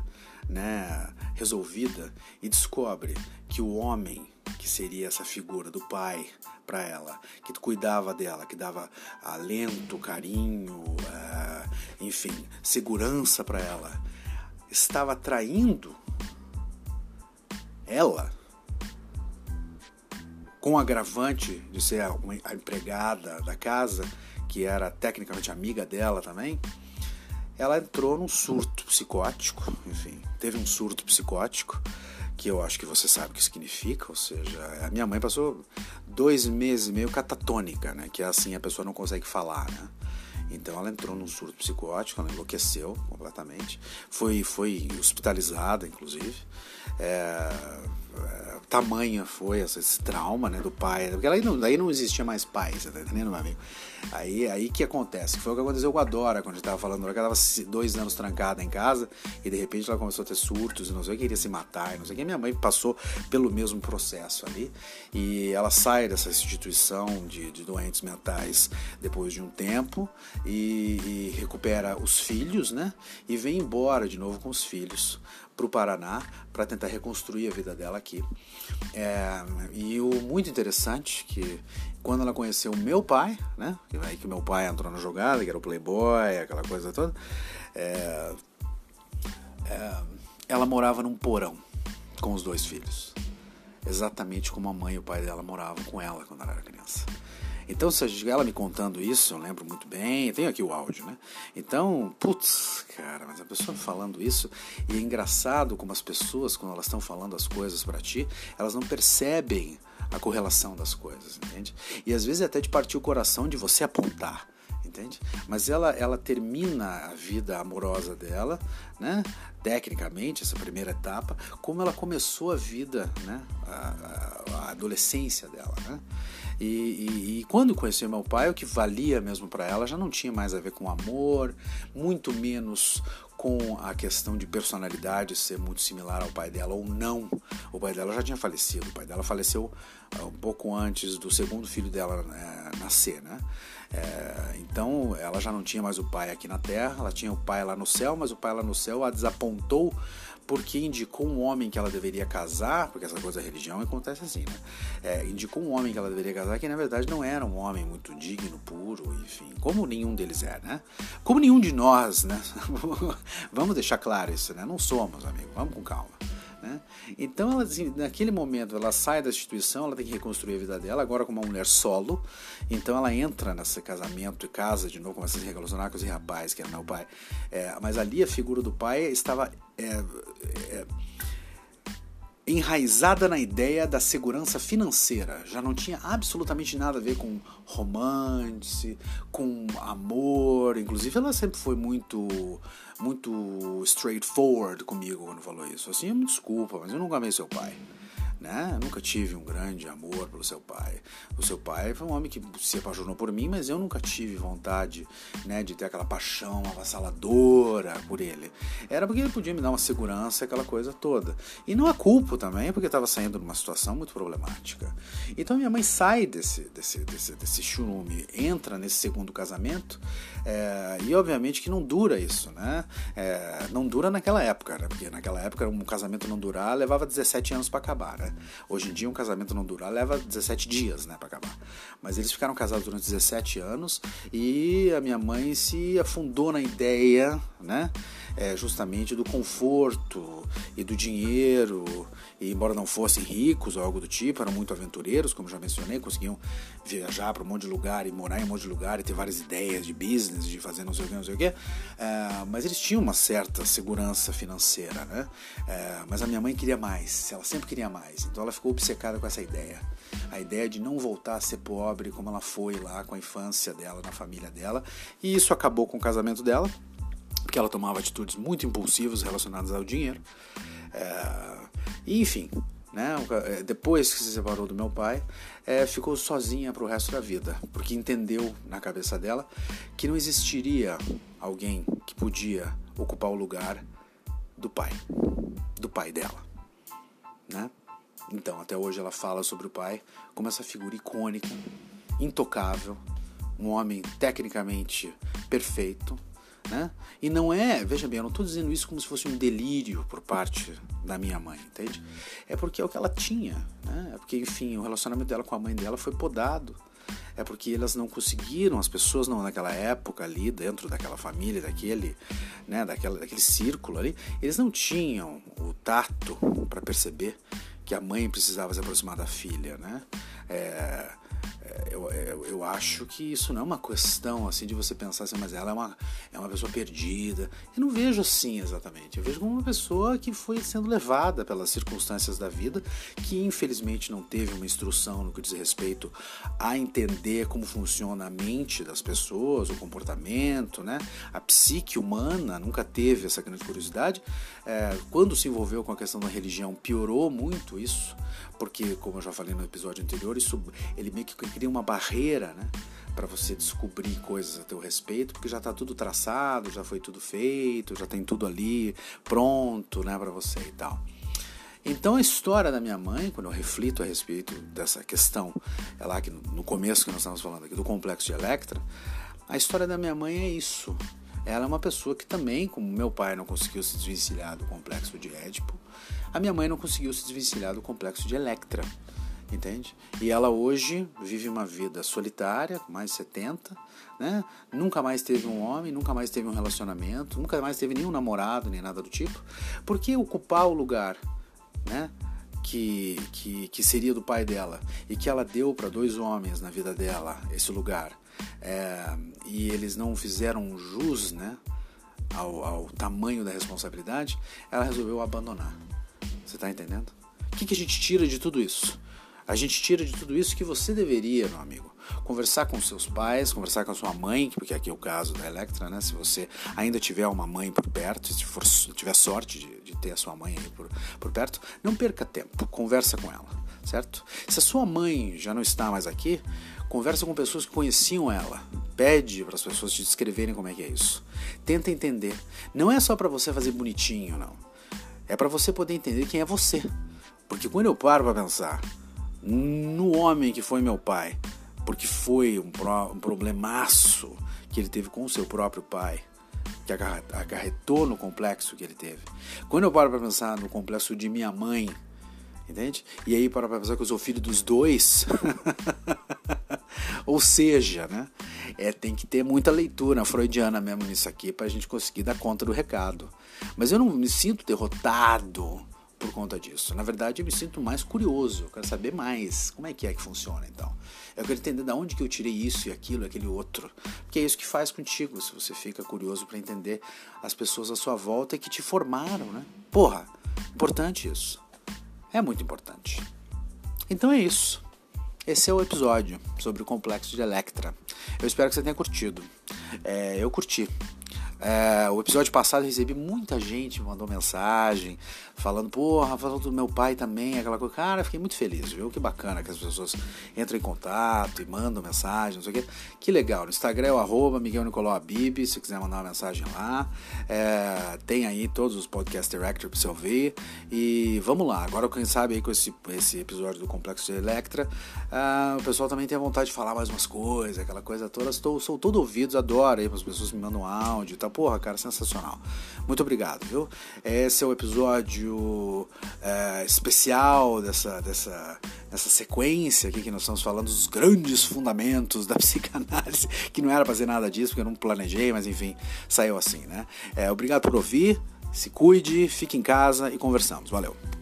né, resolvida, e descobre que o homem, que seria essa figura do pai para ela, que cuidava dela, que dava alento, carinho, é, enfim, segurança para ela, estava traindo ela, com o agravante de ser a, a empregada da casa, que era tecnicamente amiga dela também, ela entrou num surto psicótico, enfim, teve um surto psicótico, que eu acho que você sabe o que significa, ou seja, a minha mãe passou dois meses e meio catatônica, né, que é assim, a pessoa não consegue falar, né. Então ela entrou num surto psicótico, ela enlouqueceu completamente, foi, foi hospitalizada, inclusive. É, é, tamanha foi esse, esse trauma, né, do pai, porque aí não, daí não existia mais pai, você tá entendendo, meu amigo? Aí, aí que acontece, que foi o que aconteceu com a Dora, quando a gente tava falando, que ela estava dois anos trancada em casa, e de repente ela começou a ter surtos, e não sei o que, queria se matar, e não sei o que, minha mãe passou pelo mesmo processo ali, e ela sai dessa instituição de, de doentes mentais depois de um tempo, e, e recupera os filhos, né, e vem embora de novo com os filhos para o Paraná, para tentar reconstruir a vida dela aqui. É, e o muito interessante que quando ela conheceu o meu pai, né, aí que meu pai entrou na jogada, que era o playboy, aquela coisa toda, é, é, ela morava num porão com os dois filhos, exatamente como a mãe e o pai dela moravam com ela quando ela era criança. Então, se ela me contando isso, eu lembro muito bem, tenho aqui o áudio, né? Então, putz, cara, mas a pessoa falando isso, e é engraçado como as pessoas, quando elas estão falando as coisas pra ti, elas não percebem a correlação das coisas, entende? E às vezes é até de partir o coração de você apontar, entende? Mas ela, ela termina a vida amorosa dela, né? Tecnicamente, essa primeira etapa, como ela começou a vida, né? A, a, a adolescência dela, né? E, e, e quando conheceu meu pai, o que valia mesmo para ela já não tinha mais a ver com amor, muito menos com a questão de personalidade ser muito similar ao pai dela ou não. O pai dela já tinha falecido, o pai dela faleceu um pouco antes do segundo filho dela é, nascer, né? É, então ela já não tinha mais o pai aqui na terra, ela tinha o pai lá no céu, mas o pai lá no céu a desapontou porque indicou um homem que ela deveria casar, porque essa coisa da religião acontece assim, né? É, indicou um homem que ela deveria casar que na verdade não era um homem muito digno, puro, enfim, como nenhum deles é, né? Como nenhum de nós, né? Vamos deixar claro isso, né? Não somos, amigo, vamos com calma. Né? Então, ela, assim, naquele momento, ela sai da instituição, ela tem que reconstruir a vida dela, agora como uma mulher solo. Então, ela entra nesse casamento e casa de novo, começa a se relacionar com esse rapaz, que era meu pai. É, mas ali a figura do pai estava é, é, enraizada na ideia da segurança financeira. Já não tinha absolutamente nada a ver com romance, com amor. Inclusive, ela sempre foi muito... muito straightforward comigo quando falou isso. Assim, me desculpa, mas eu nunca amei seu pai. Né? Eu nunca tive um grande amor pelo seu pai. O seu pai foi um homem que se apaixonou por mim, mas eu nunca tive vontade, né, de ter aquela paixão avassaladora por ele. Era porque ele podia me dar uma segurança, aquela coisa toda. E não a culpo também, porque estava saindo de uma situação muito problemática. Então minha mãe sai desse, desse, desse, desse churume, entra nesse segundo casamento, é, e obviamente que não dura isso, né? É, não dura naquela época, né? Porque naquela época um casamento não durar levava dezessete anos para acabar, né? Hoje em dia um casamento não durar leva dezessete dias, né, para acabar. Mas eles ficaram casados durante dezessete anos e a minha mãe se afundou na ideia, né, é, justamente do conforto e do dinheiro. E embora não fossem ricos ou algo do tipo, eram muito aventureiros, como já mencionei, conseguiam viajar para um monte de lugar e morar em um monte de lugar e ter várias ideias de business, de fazer não sei o que, não sei o que. É, mas eles tinham uma certa segurança financeira, né? É, mas a minha mãe queria mais, ela sempre queria mais. Então ela ficou obcecada com essa ideia. A ideia de não voltar a ser pobre como ela foi lá com a infância dela, na família dela. E isso acabou com o casamento dela, porque ela tomava atitudes muito impulsivas relacionadas ao dinheiro. É, e enfim, né, depois que se separou do meu pai, é, ficou sozinha para o resto da vida, porque entendeu na cabeça dela que não existiria alguém que podia ocupar o lugar do pai, do pai dela, né? Então, até hoje ela fala sobre o pai como essa figura icônica, intocável, um homem tecnicamente perfeito, né? E não é, veja bem, eu não estou dizendo isso como se fosse um delírio por parte da minha mãe, entende? É porque é o que ela tinha, né? É porque, enfim, o relacionamento dela com a mãe dela foi podado. É porque elas não conseguiram, as pessoas não, naquela época ali, dentro daquela família, daquele, né, daquela, daquele círculo ali, eles não tinham o tato para perceber que a mãe precisava se aproximar da filha, né? É, eu, eu, eu acho que isso não é uma questão assim de você pensar assim, mas ela é uma, é uma pessoa perdida. Eu não vejo assim exatamente. Eu vejo como uma pessoa que foi sendo levada pelas circunstâncias da vida, que infelizmente não teve uma instrução no que diz respeito a entender como funciona a mente das pessoas, o comportamento, né? A psique humana nunca teve essa grande curiosidade. É, quando se envolveu com a questão da religião, piorou muito isso, porque, como eu já falei no episódio anterior, isso, ele meio que cria uma barreira, né, para você descobrir coisas a teu respeito, porque já está tudo traçado, já foi tudo feito, já tem tudo ali pronto, né, para você e tal. Então a história da minha mãe, quando eu reflito a respeito dessa questão, é lá que no começo que nós estamos falando aqui do complexo de Electra, a história da minha mãe é isso. Ela é uma pessoa que também, como meu pai não conseguiu se desvencilhar do complexo de Édipo, a minha mãe não conseguiu se desvencilhar do complexo de Electra, entende? E ela hoje vive uma vida solitária, com mais de setenta, né? Nunca mais teve um homem, nunca mais teve um relacionamento, nunca mais teve nenhum namorado, nem nada do tipo. Por que ocupar o lugar, né, que, que, que seria do pai dela e que ela deu para dois homens na vida dela, esse lugar? É, e eles não fizeram jus, né, ao, ao tamanho da responsabilidade, ela resolveu abandonar. Você está entendendo? O que, que a gente tira de tudo isso? A gente tira de tudo isso que você deveria, meu amigo, conversar com seus pais, conversar com a sua mãe, porque aqui é o caso da Electra, né? Se você ainda tiver uma mãe por perto, se for, tiver sorte de, de ter a sua mãe aí por, por perto, não perca tempo, conversa com ela, certo? Se a sua mãe já não está mais aqui, conversa com pessoas que conheciam ela. Pede para as pessoas te descreverem como é que é isso. Tenta entender. Não é só para você fazer bonitinho, não. É para você poder entender quem é você. Porque quando eu paro para pensar no homem que foi meu pai, porque foi um, pro, um problemaço que ele teve com o seu próprio pai, que acarretou no complexo que ele teve. Quando eu paro para pensar no complexo de minha mãe, entende? E aí paro para pensar que eu sou filho dos dois... Ou seja, né, é, tem que ter muita leitura freudiana mesmo nisso aqui para a gente conseguir dar conta do recado. Mas eu não me sinto derrotado por conta disso. Na verdade, eu me sinto mais curioso, eu quero saber mais como é que é que funciona, então. Eu quero entender de onde que eu tirei isso e aquilo e aquele outro, porque é isso que faz contigo, se você fica curioso para entender as pessoas à sua volta que te formaram, né? Porra, importante isso. É muito importante. Então é isso. Esse é o episódio sobre o complexo de Electra. Eu espero que você tenha curtido. É, eu curti. É, o episódio passado eu recebi muita gente, me mandou mensagem falando, porra, falando do meu pai também, aquela coisa. Cara, fiquei muito feliz, viu? Que bacana que as pessoas entram em contato e mandam mensagem, não sei o quê. Que legal. No Instagram é o arroba Miguel Nicolau Habib, se quiser mandar uma mensagem lá. É, tem aí todos os podcast director pra você ouvir. E vamos lá. Agora, quem sabe aí com esse, esse episódio do Complexo de Electra, uh, o pessoal também tem vontade de falar mais umas coisas, aquela coisa toda. Estou, sou todo ouvidos, adoro aí, as pessoas me mandam áudio e tal. Porra, cara, sensacional. Muito obrigado, viu? Esse é o episódio é, especial dessa, dessa, dessa sequência aqui que nós estamos falando dos grandes fundamentos da psicanálise, que não era pra fazer nada disso, porque eu não planejei, mas enfim, saiu assim, né? É, obrigado por ouvir, se cuide, fique em casa e conversamos. Valeu!